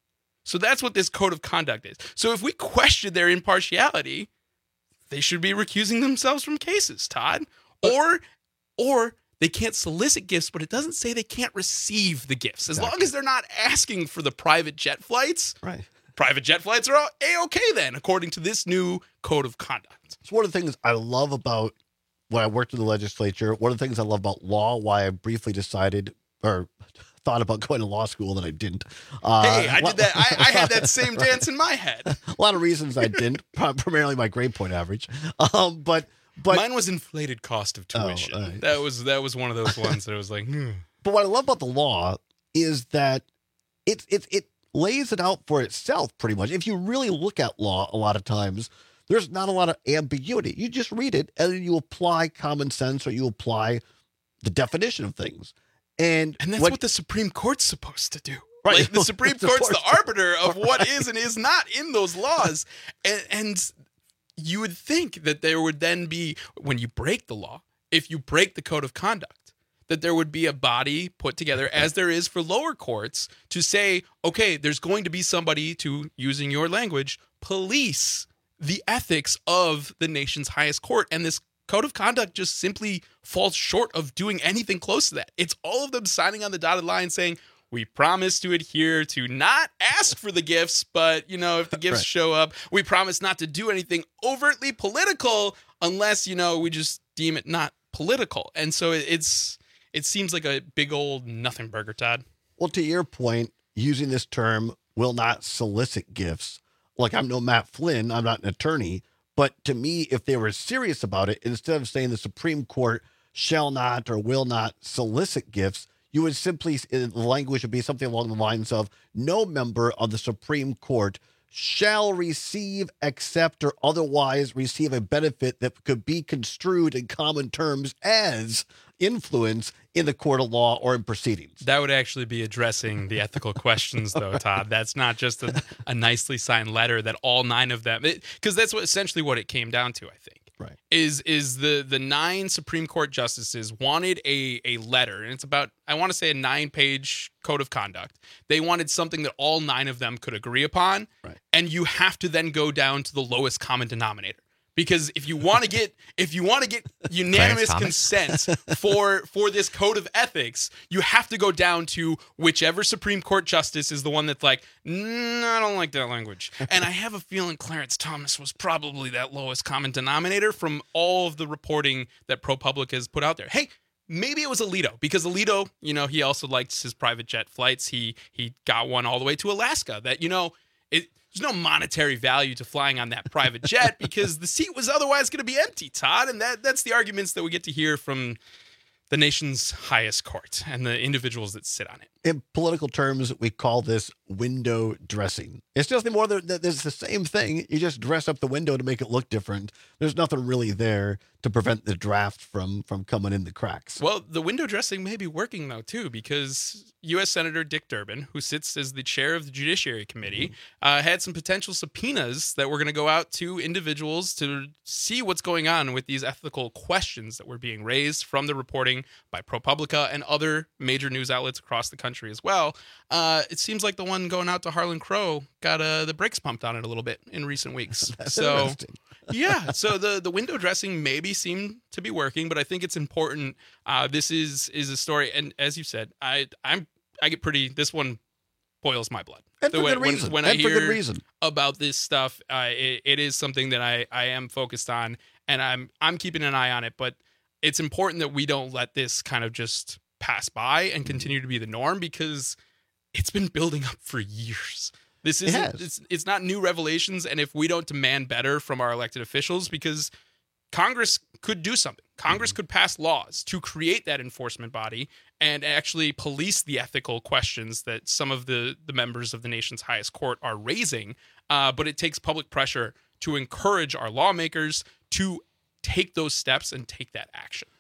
So that's what this code of conduct is. So if we question their impartiality, they should be recusing themselves from cases, Todd. Or, or they can't solicit gifts, but it doesn't say they can't receive the gifts. As Exactly. long as they're not asking for the private jet flights, right? Private jet flights are all A-okay then, according to this new code of conduct. It's one of the things I love about when I worked in the legislature. One of the things I love about law, why I briefly decided or thought about going to law school, that I didn't. Uh, Hey, I did that. I, I had that same dance in my head. A lot of reasons I didn't, primarily my grade point average. Um, but but Mine was inflated cost of tuition. Oh, right. That was that was one of those ones that I was like, hmm. But what I love about the law is that it it it lays it out for itself pretty much. If you really look at law, a lot of times there's not a lot of ambiguity. You just read it and then you apply common sense, or you apply the definition of things. And And that's when- what the Supreme Court's supposed to do. Right. Like the Supreme It's Court's the supposed to. arbiter of what is and is not in those laws. And, and you would think that there would then be, when you break the law, if you break the code of conduct, that there would be a body put together, as there is for lower courts, to say, okay, there's going to be somebody to, using your language, police the ethics of the nation's highest court. And this code of conduct just simply falls short of doing anything close to that. It's all of them signing on the dotted line saying, we promise to adhere to not ask for the gifts, but, you know, if the gifts Right. show up, we promise not to do anything overtly political unless, you know, we just deem it not political. And so it- it's it seems like a big old nothing burger, Todd. Well, to your point, using this term will not solicit gifts. Like, I'm no Matt Flynn, I'm not an attorney, but to me, if they were serious about it, instead of saying the Supreme Court shall not or will not solicit gifts, you would simply, the language would be something along the lines of, no member of the Supreme Court shall receive, accept, or otherwise receive a benefit that could be construed in common terms as influence in the court of law or in proceedings. That would actually be addressing the ethical questions, though, Todd. That's not just a, a nicely signed letter that all nine of them, because that's what essentially what it came down to, I think. Right. Is is the the nine Supreme Court justices wanted a a letter, and it's about, I want to say, a nine page code of conduct. They wanted something that all nine of them could agree upon, right. And you have to then go down to the lowest common denominator. Because if you want to get if you want to get unanimous consent for for this code of ethics, you have to go down to whichever Supreme Court justice is the one that's like, mm, I don't like that language. And I have a feeling Clarence Thomas was probably that lowest common denominator from all of the reporting that ProPublica has put out there. Hey, maybe it was Alito, because Alito, you know, he also likes his private jet flights. He he got one all the way to Alaska. That, you know, it. There's no monetary value to flying on that private jet because the seat was otherwise going to be empty, Todd. And that that's the arguments that we get to hear from the nation's highest court and the individuals that sit on it. In political terms, we call this window dressing. It's nothing more than there's the same thing. You just dress up the window to make it look different. There's nothing really there to prevent the draft from from coming in the cracks. Well, the window dressing may be working, though, too, because U S Senator Dick Durbin, who sits as the chair of the Judiciary Committee, uh, had some potential subpoenas that were going to go out to individuals to see what's going on with these ethical questions that were being raised from the reporting by ProPublica and other major news outlets across the country as well. Uh, it seems like the one going out to Harlan Crow got uh, the brakes pumped on it a little bit in recent weeks. That's so, interesting. yeah, so the, the window dressing maybe seemed to be working, but I think it's important. Uh, this is is a story, and as you said, I I'm I get pretty. This one boils my blood. And for when, good reason. When, when and I for hear good reason. about this stuff, uh, it, it is something that I I am focused on, and I'm I'm keeping an eye on it. But it's important that we don't let this kind of just pass by and continue to be the norm, because it's been building up for years. This It isn't has. it's it's not new revelations, and if we don't demand better from our elected officials, because Congress could do something. Congress could pass laws to create that enforcement body and actually police the ethical questions that some of the, the members of the nation's highest court are raising. Uh, but it takes public pressure to encourage our lawmakers to take those steps and take that action.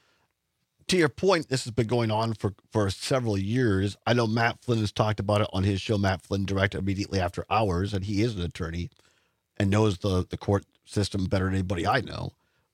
To your point, this has been going on for, for several years. I know Matt Flynn has talked about it on his show, Matt Flynn Direct, immediately after hours, and he is an attorney and knows the, the court system better than anybody I know.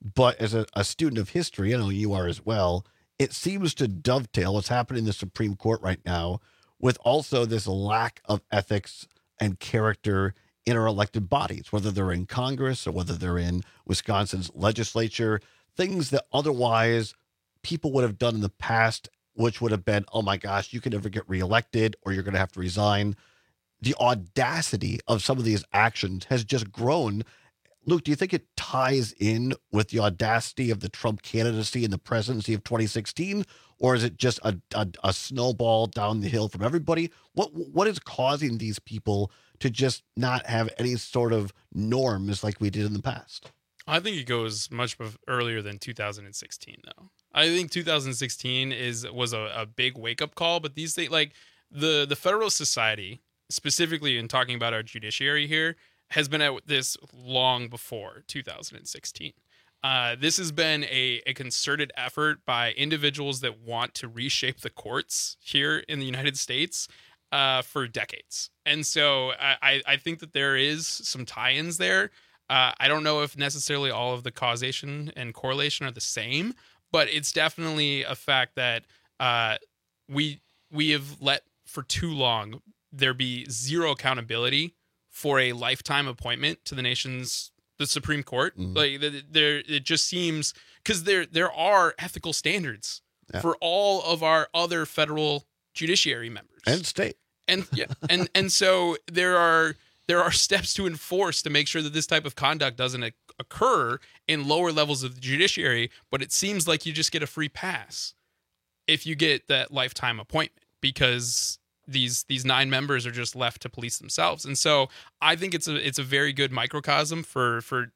But as a, a student of history, I know you are as well, it seems to dovetail what's happening in the Supreme Court right now with also this lack of ethics and character in our elected bodies, whether they're in Congress or whether they're in Wisconsin's legislature, things that otherwise people would have done in the past, which would have been, oh my gosh, you can never get reelected or you're going to have to resign. The audacity of some of these actions has just grown. Luke, do you think it ties in with the audacity of the Trump candidacy and the presidency of twenty sixteen? Or is it just a, a, a snowball down the hill from everybody? What What is causing these people to just not have any sort of norms like we did in the past? I think it goes much bef- earlier than two thousand sixteen, though. I think two thousand sixteen is was a, a big wake-up call, but these things, like the, the Federalist Society, specifically in talking about our judiciary here, has been at this long before two thousand sixteen. Uh, this has been a, a concerted effort by individuals that want to reshape the courts here in the United States uh, for decades. And so I, I think that there is some tie-ins there. Uh, I don't know if necessarily all of the causation and correlation are the same, but it's definitely a fact that uh, we we have let for too long there be zero accountability for a lifetime appointment to the nation's the Supreme Court. Mm-hmm. Like there, it just seems because there there are ethical standards yeah. for all of our other federal judiciary members and state, and yeah, and and so there are there are steps to enforce to make sure that this type of conduct doesn't occur in lower levels of the judiciary. But it seems like you just get a free pass if you get that lifetime appointment because these these nine members are just left to police themselves. And so I think it's a it's a very good microcosm for for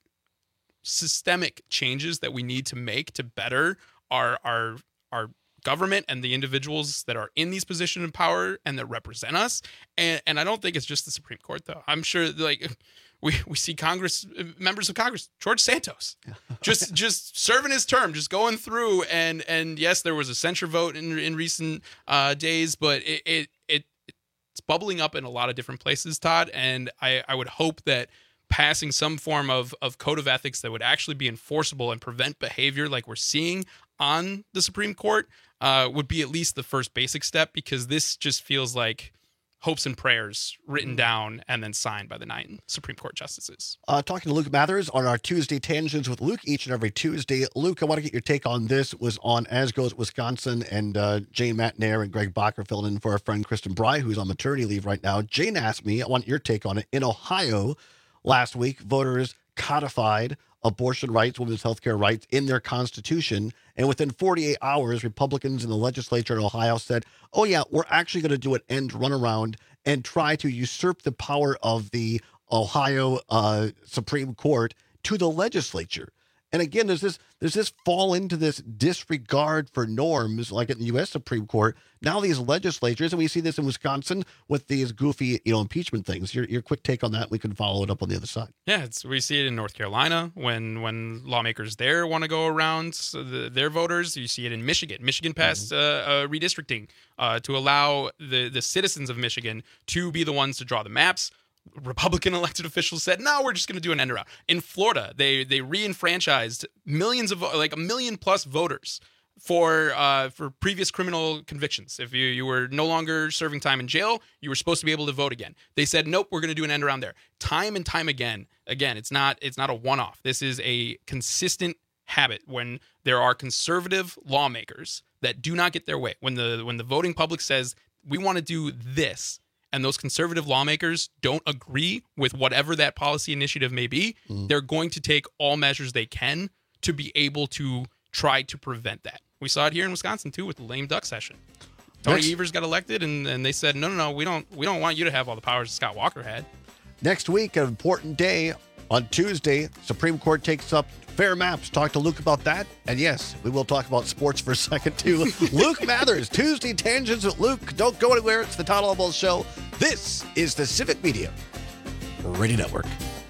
systemic changes that we need to make to better our our our government and the individuals that are in these positions of power and that represent us. And and I don't think it's just the Supreme Court, though. I'm sure like we we see Congress members of Congress, George Santos, just just serving his term, just going through. And and yes, there was a censure vote in in recent uh, days, but it, it it it's bubbling up in a lot of different places, Todd. And I I would hope that passing some form of of code of ethics that would actually be enforceable and prevent behavior like we're seeing on the Supreme Court uh, would be at least the first basic step, because this just feels like hopes and prayers written down and then signed by the nine Supreme Court justices. Uh, talking to Luke Mathers on our Tuesday Tangents with Luke each and every Tuesday. Luke, I want to get your take on this. It was on As Goes Wisconsin, and uh, Jane Matnair and Greg Bacher filling in for our friend Kristen Bry, who's on maternity leave right now. Jane asked me, I want your take on it. In Ohio last week, voters codified abortion rights, women's health care rights in their constitution. And within forty-eight hours, Republicans in the legislature in Ohio said, oh, yeah, we're actually going to do an end run around and try to usurp the power of the Ohio uh, Supreme Court to the legislature. And again, there's this there's this fall into this disregard for norms, like in the U S Supreme Court. Now these legislatures, and we see this in Wisconsin with these goofy, you know, impeachment things. Your your quick take on that. We can follow it up on the other side. Yeah, it's, we see it in North Carolina when when lawmakers there want to go around the, their voters. You see it in Michigan. Michigan passed mm-hmm. uh, uh, redistricting uh, to allow the the citizens of Michigan to be the ones to draw the maps. Republican elected officials said, no, we're just going to do an end around. In Florida, they they re-enfranchised millions of, like a million plus voters for uh, for previous criminal convictions. If you, you were no longer serving time in jail, you were supposed to be able to vote again. They said, nope, we're going to do an end around there. Time and time again, again, it's not it's not a one-off. This is a consistent habit when there are conservative lawmakers that do not get their way. When the when the voting public says, we want to do this, and those conservative lawmakers don't agree with whatever that policy initiative may be, mm. they're going to take all measures they can to be able to try to prevent that. We saw it here in Wisconsin, too, with the lame duck session. Tony Next. Evers got elected, and, and they said, no, no, no, we don't, we don't want you to have all the powers that Scott Walker had. Next week, an important day. On Tuesday, Supreme Court takes up fair maps. Talk to Luke about that. And yes, we will talk about sports for a second, too. Luke Mathers, Tuesday Tangents with Luke. Don't go anywhere. It's the Todd Alaball Show. This is the Civic Media Radio Network.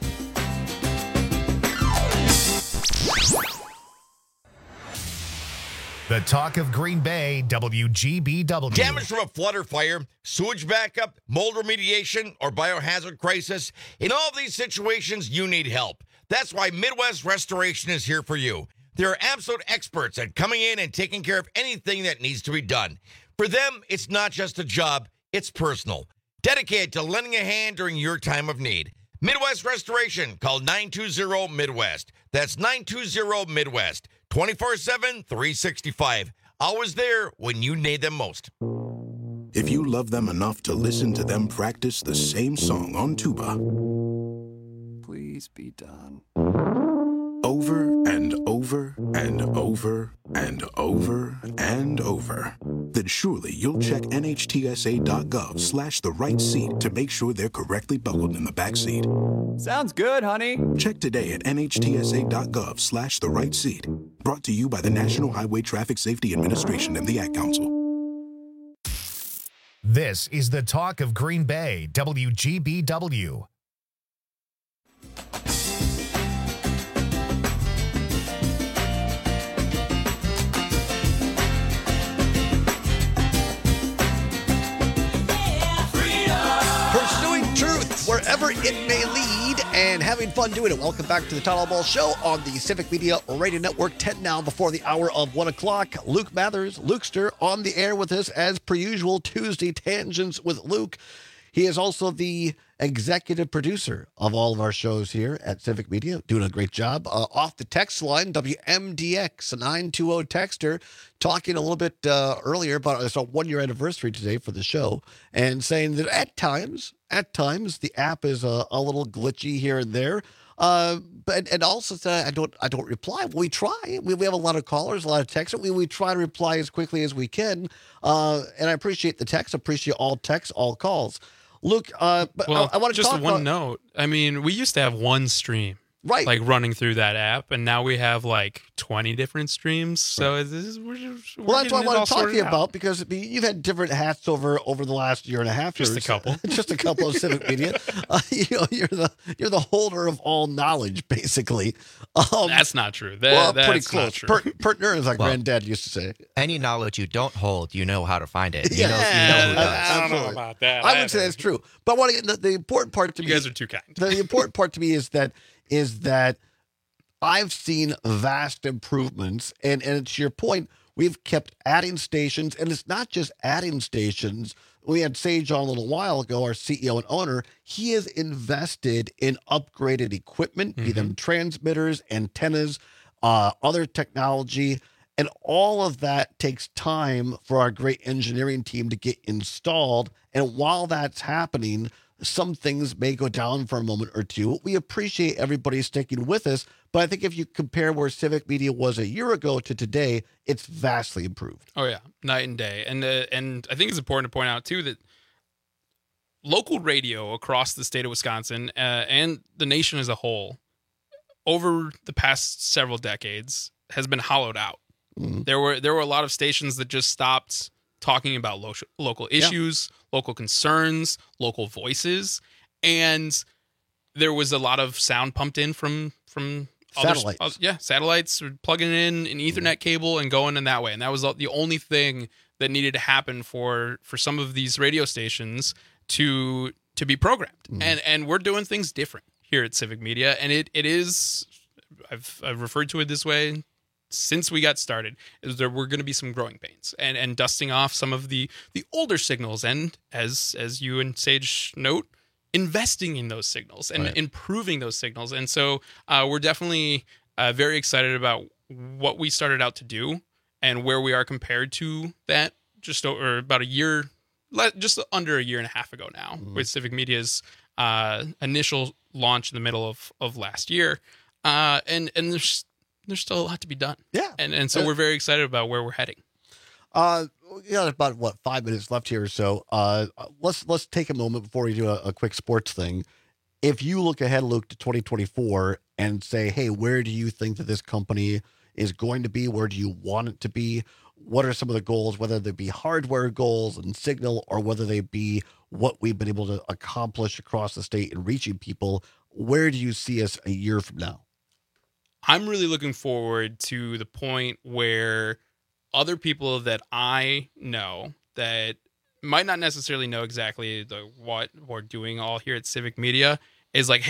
The talk of Green Bay, W G B W. Damage from a flood or fire, sewage backup, mold remediation, or biohazard crisis. In all of these situations, you need help. That's why Midwest Restoration is here for you. They're absolute experts at coming in and taking care of anything that needs to be done. For them, it's not just a job, it's personal. Dedicated to lending a hand during your time of need. Midwest Restoration. Call nine two zero Midwest. That's nine two zero Midwest. twenty-four seven, three sixty-five. Always there when you need them most. If you love them enough to listen to them practice the same song on tuba, please be done. Over and over and over and over and over, then surely you'll check N H T S A dot gov slash the right seat to make sure they're correctly buckled in the back seat. Sounds good, honey. Check today at N H T S A dot gov slash the right seat. Brought to you by the National Highway Traffic Safety Administration and the Ad Council. This is the talk of Green Bay, W G B W. Pursuing truth wherever it may lead and having fun doing it. Welcome back to the Todd Ball Show on the Civic Media Radio Network. ten now before the hour of one o'clock. Luke Mathers, Lukester, on the air with us as per usual. Tuesday Tangents with Luke. He is also the executive producer of all of our shows here at Civic Media, doing a great job. Uh, off the text line, W M D X nine two zero texter, talking a little bit uh, earlier about it's a one-year anniversary today for the show, and saying that at times, at times, the app is a, a little glitchy here and there. Uh, but and also uh, I don't I don't reply. We try. We, we have a lot of callers, a lot of texts. We we try to reply as quickly as we can. Uh, and I appreciate the text. Appreciate all texts, all calls. Luke, uh, but well, I, I want to just talk one about, note. I mean, we used to have one stream, right, like running through that app, and now we have like twenty different streams. So Right. this is we're, just, we're Well, that's what I getting it all want to talk to you sorted out. about because I mean, you've had different hats over over the last year and a half. Just a years. couple. just a couple of Civic Media. Uh, you know, you're the you're the holder of all knowledge, basically. Um, That's not true. That, well, that's pretty not close. true. Per, Pertner, as my Well, granddad used to say. Any knowledge you don't hold, you know how to find it. You Yeah, know, you know who does. I don't know Absolutely. about that. I would say that's true. But what I- the, the important part to You me, guys are too kind. The, the important part to me is that is that I've seen vast improvements, and and to your point, we've kept adding stations, and it's not just adding stations. We had Sage on a little while ago, our C E O and owner. He has invested in upgraded equipment, be them transmitters, antennas, uh, other technology. And all of that takes time for our great engineering team to get installed. And while that's happening, some things may go down for a moment or two. We appreciate everybody sticking with us. But I think if you compare where Civic Media was a year ago to today, it's vastly improved. Oh yeah, night and day. And uh, and I think it's important to point out too that local radio across the state of Wisconsin uh, and the nation as a whole, over the past several decades, has been hollowed out. Mm-hmm. There were there were a lot of stations that just stopped talking about lo- local issues, local concerns, local voices, and there was a lot of sound pumped in from from other- Satellites. uh, yeah, satellites were plugging in an Ethernet cable and going in that way, and that was the only thing that needed to happen for for some of these radio stations to to be programmed. And and we're doing things different here at Civic Media, and it it is I've I've referred to it this way since we got started, is there were going to be some growing pains and and dusting off some of the the older signals, and as as you and Sage note, investing in those signals and Right. improving those signals. And so uh, we're definitely uh, very excited about what we started out to do and where we are compared to that just over about a year, le- just under a year and a half ago now, with Civic Media's uh, initial launch in the middle of, of last year. Uh, and and there's there's still a lot to be done. Yeah. And and so Uh, we're very excited about where we're heading. Uh, we got about what five minutes left here or so. Uh, let's let's take a moment before we do a, a quick sports thing. If you look ahead, Luke, to twenty twenty-four and say, hey, where do you think that this company is going to be? Where do you want it to be? What are some of the goals, whether they be hardware goals and signal, or whether they be what we've been able to accomplish across the state in reaching people? Where do you see us a year from now? I'm really looking forward to the point where other people that I know that might not necessarily know exactly the what we're doing all here at Civic Media is like, hey,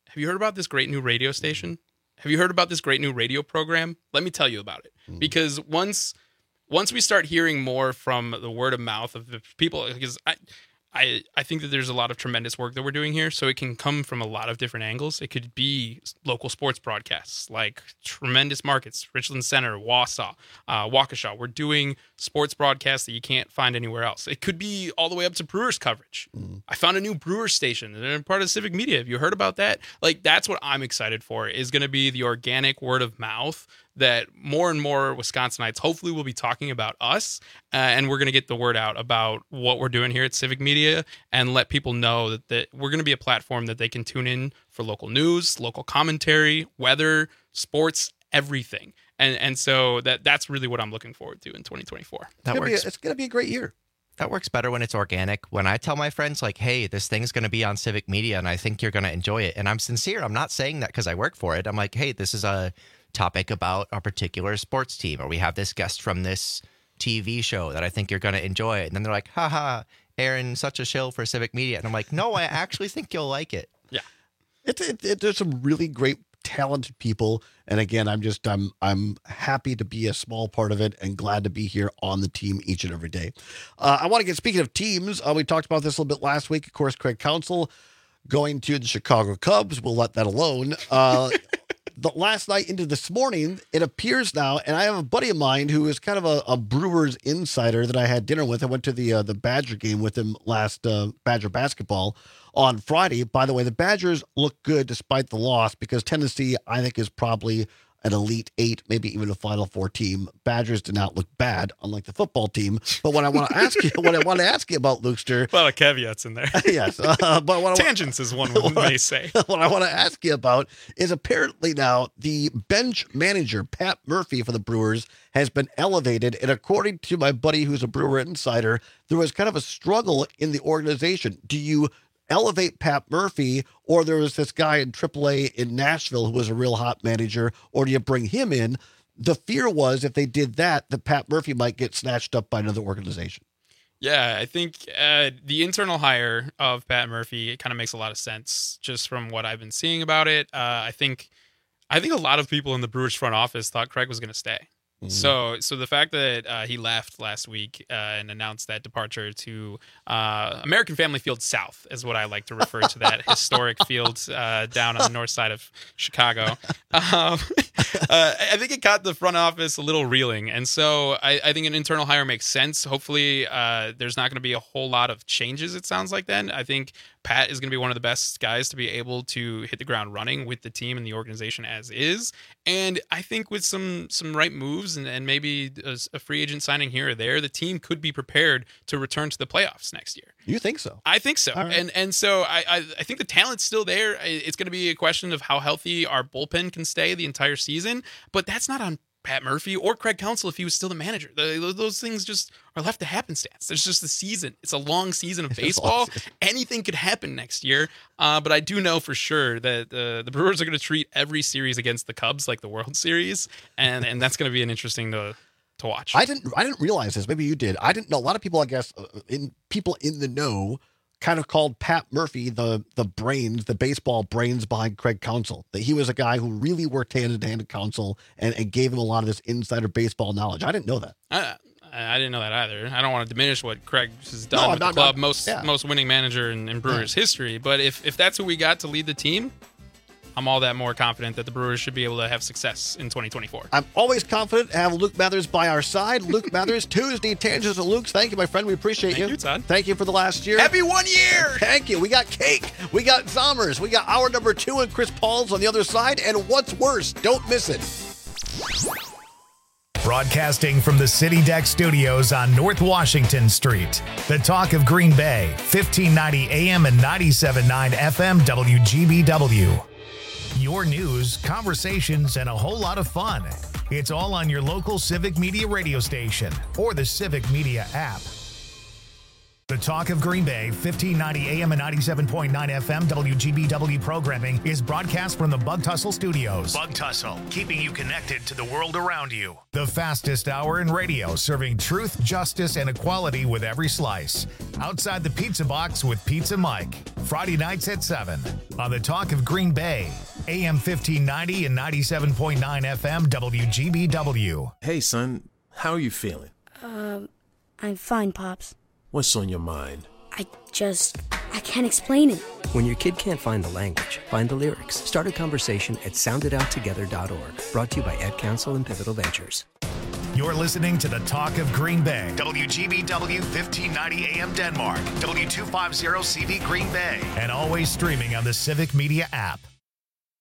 have you heard about this great new radio station? Have you heard about this great new radio program? Let me tell you about it. Mm. Because once once we start hearing more from the word of mouth of the people, because I, I, I think that there's a lot of tremendous work that we're doing here, so it can come from a lot of different angles. It could be local sports broadcasts, like tremendous markets, Richland Center, Wausau, uh, Waukesha. We're doing sports broadcasts that you can't find anywhere else. It could be all the way up to Brewers coverage. Mm. I found a new Brewers station, and they're part of Civic Media. Have you heard about that? Like, that's what I'm excited for, is going to be the organic word of mouth that more and more Wisconsinites hopefully will be talking about us, uh, and we're going to get the word out about what we're doing here at Civic Media and let people know that, that we're going to be a platform that they can tune in for local news, local commentary, weather, sports, everything. And and so that that's really what I'm looking forward to in twenty twenty-four. That it's works. Be a, it's going to be a great year. That works better when it's organic. When I tell my friends, like, hey, this thing's going to be on Civic Media and I think you're going to enjoy it. And I'm sincere. I'm not saying that because I work for it. I'm like, hey, this is a topic about a particular sports team, or we have this guest from this T V show that I think you're going to enjoy. And then they're like, haha, Aaron, such a shill for Civic Media. And I'm like, no, I actually think you'll like it. Yeah. It's it, it, there's some really great, talented people. And again, I'm just, I'm, I'm happy to be a small part of it and glad to be here on the team each and every day. Uh, I want to get, speaking of teams, uh, we talked about this a little bit last week. Of course, Craig Counsell going to the Chicago Cubs. We'll let that alone. Uh, The last night into this morning, it appears now, and I have a buddy of mine who is kind of a, a Brewers insider that I had dinner with. I went to the uh, the Badger game with him last uh, Badger basketball on Friday. By the way, the Badgers look good despite the loss because Tennessee, I think, is probably an Elite Eight, maybe even a Final Four team. Badgers did not look bad, unlike the football team. But what I want to ask you, what I want to ask you about, Lukester, a lot of caveats in there. yes, uh, but what tangents I, is one one may say. What I want to ask you about is apparently now the bench manager Pat Murphy for the Brewers has been elevated, and according to my buddy who's a Brewer insider, there was kind of a struggle in the organization. Do you elevate Pat Murphy, or there was this guy in triple A in Nashville who was a real hot manager, or do you bring him in? The fear was if they did that, that Pat Murphy might get snatched up by another organization. Yeah, I think uh, the internal hire of Pat Murphy, it kind of makes a lot of sense just from what I've been seeing about it. Uh, I think I think a lot of people in the Brewers front office thought Craig was going to stay. Mm-hmm. So, so the fact that uh, he left last week uh, and announced that departure to uh, American Family Field South is what I like to refer to that historic field uh, down on the north side of Chicago. Um, uh, I think it caught the front office a little reeling, and so I, I think an internal hire makes sense. Hopefully, uh, there's not going to be a whole lot of changes. It sounds like then. I think Pat is going to be one of the best guys to be able to hit the ground running with the team and the organization as is. And I think with some some right moves and, and maybe a, a free agent signing here or there, the team could be prepared to return to the playoffs next year. You think so? I think so. Right. And and so I, I, I think the talent's still there. It's going to be a question of how healthy our bullpen can stay the entire season. But that's not on Pat Murphy or Craig Counsell if he was still the manager. The, those things just are left to happenstance. There's just a season. It's a long season of baseball. Anything could happen next year. Uh, but I do know for sure that uh, the Brewers are going to treat every series against the Cubs like the World Series, and and that's going to be an interesting to to watch. I didn't I didn't realize this. Maybe you did. I didn't know. A lot of people, I guess, uh, in people in the know, kind of called Pat Murphy the the brains, the baseball brains behind Craig Counsell. That he was a guy who really worked hand in hand with Counsell and, and gave him a lot of this insider baseball knowledge. I didn't know that. I, I didn't know that either. I don't want to diminish what Craig has done No, with not- the club, not- most yeah. most winning manager in, in Brewers history. But if if that's who we got to lead the team, I'm all that more confident that the Brewers should be able to have success in twenty twenty-four. I'm always confident to have Luke Mathers by our side. Luke Mathers, Tuesday, Tangents and Luke's. Thank you, my friend. We appreciate Thank you. you, Todd. Thank you for the last year. Happy one year! Thank you. We got cake. We got Zommers. We got hour number two and Chris Paul's on the other side. And what's worse, don't miss it. Broadcasting from the City Deck Studios on North Washington Street. The talk of Green Bay, fifteen ninety A M and ninety-seven point nine F M W G B W. Your news, conversations, and a whole lot of fun. It's all on your local Civic Media radio station or the Civic Media app. The Talk of Green Bay, fifteen ninety A M and ninety-seven point nine F M W G B W programming is broadcast from the Bug Tussle Studios. Bug Tussle, keeping you connected to the world around you. The fastest hour in radio, serving truth, justice, and equality with every slice. Outside the Pizza Box with Pizza Mike. Friday nights at seven on the Talk of Green Bay, A M fifteen ninety and ninety-seven point nine F M W G B W. Hey, son, how are you feeling? Um, I'm fine, Pops. What's on your mind? I just, I can't explain it. When your kid can't find the language, find the lyrics. Start a conversation at sound it out together dot org. Brought to you by Ed Council and Pivotal Ventures. You're listening to the Talk of Green Bay. W G B W fifteen ninety A M Denmark. W two fifty C V Green Bay. And always streaming on the Civic Media app.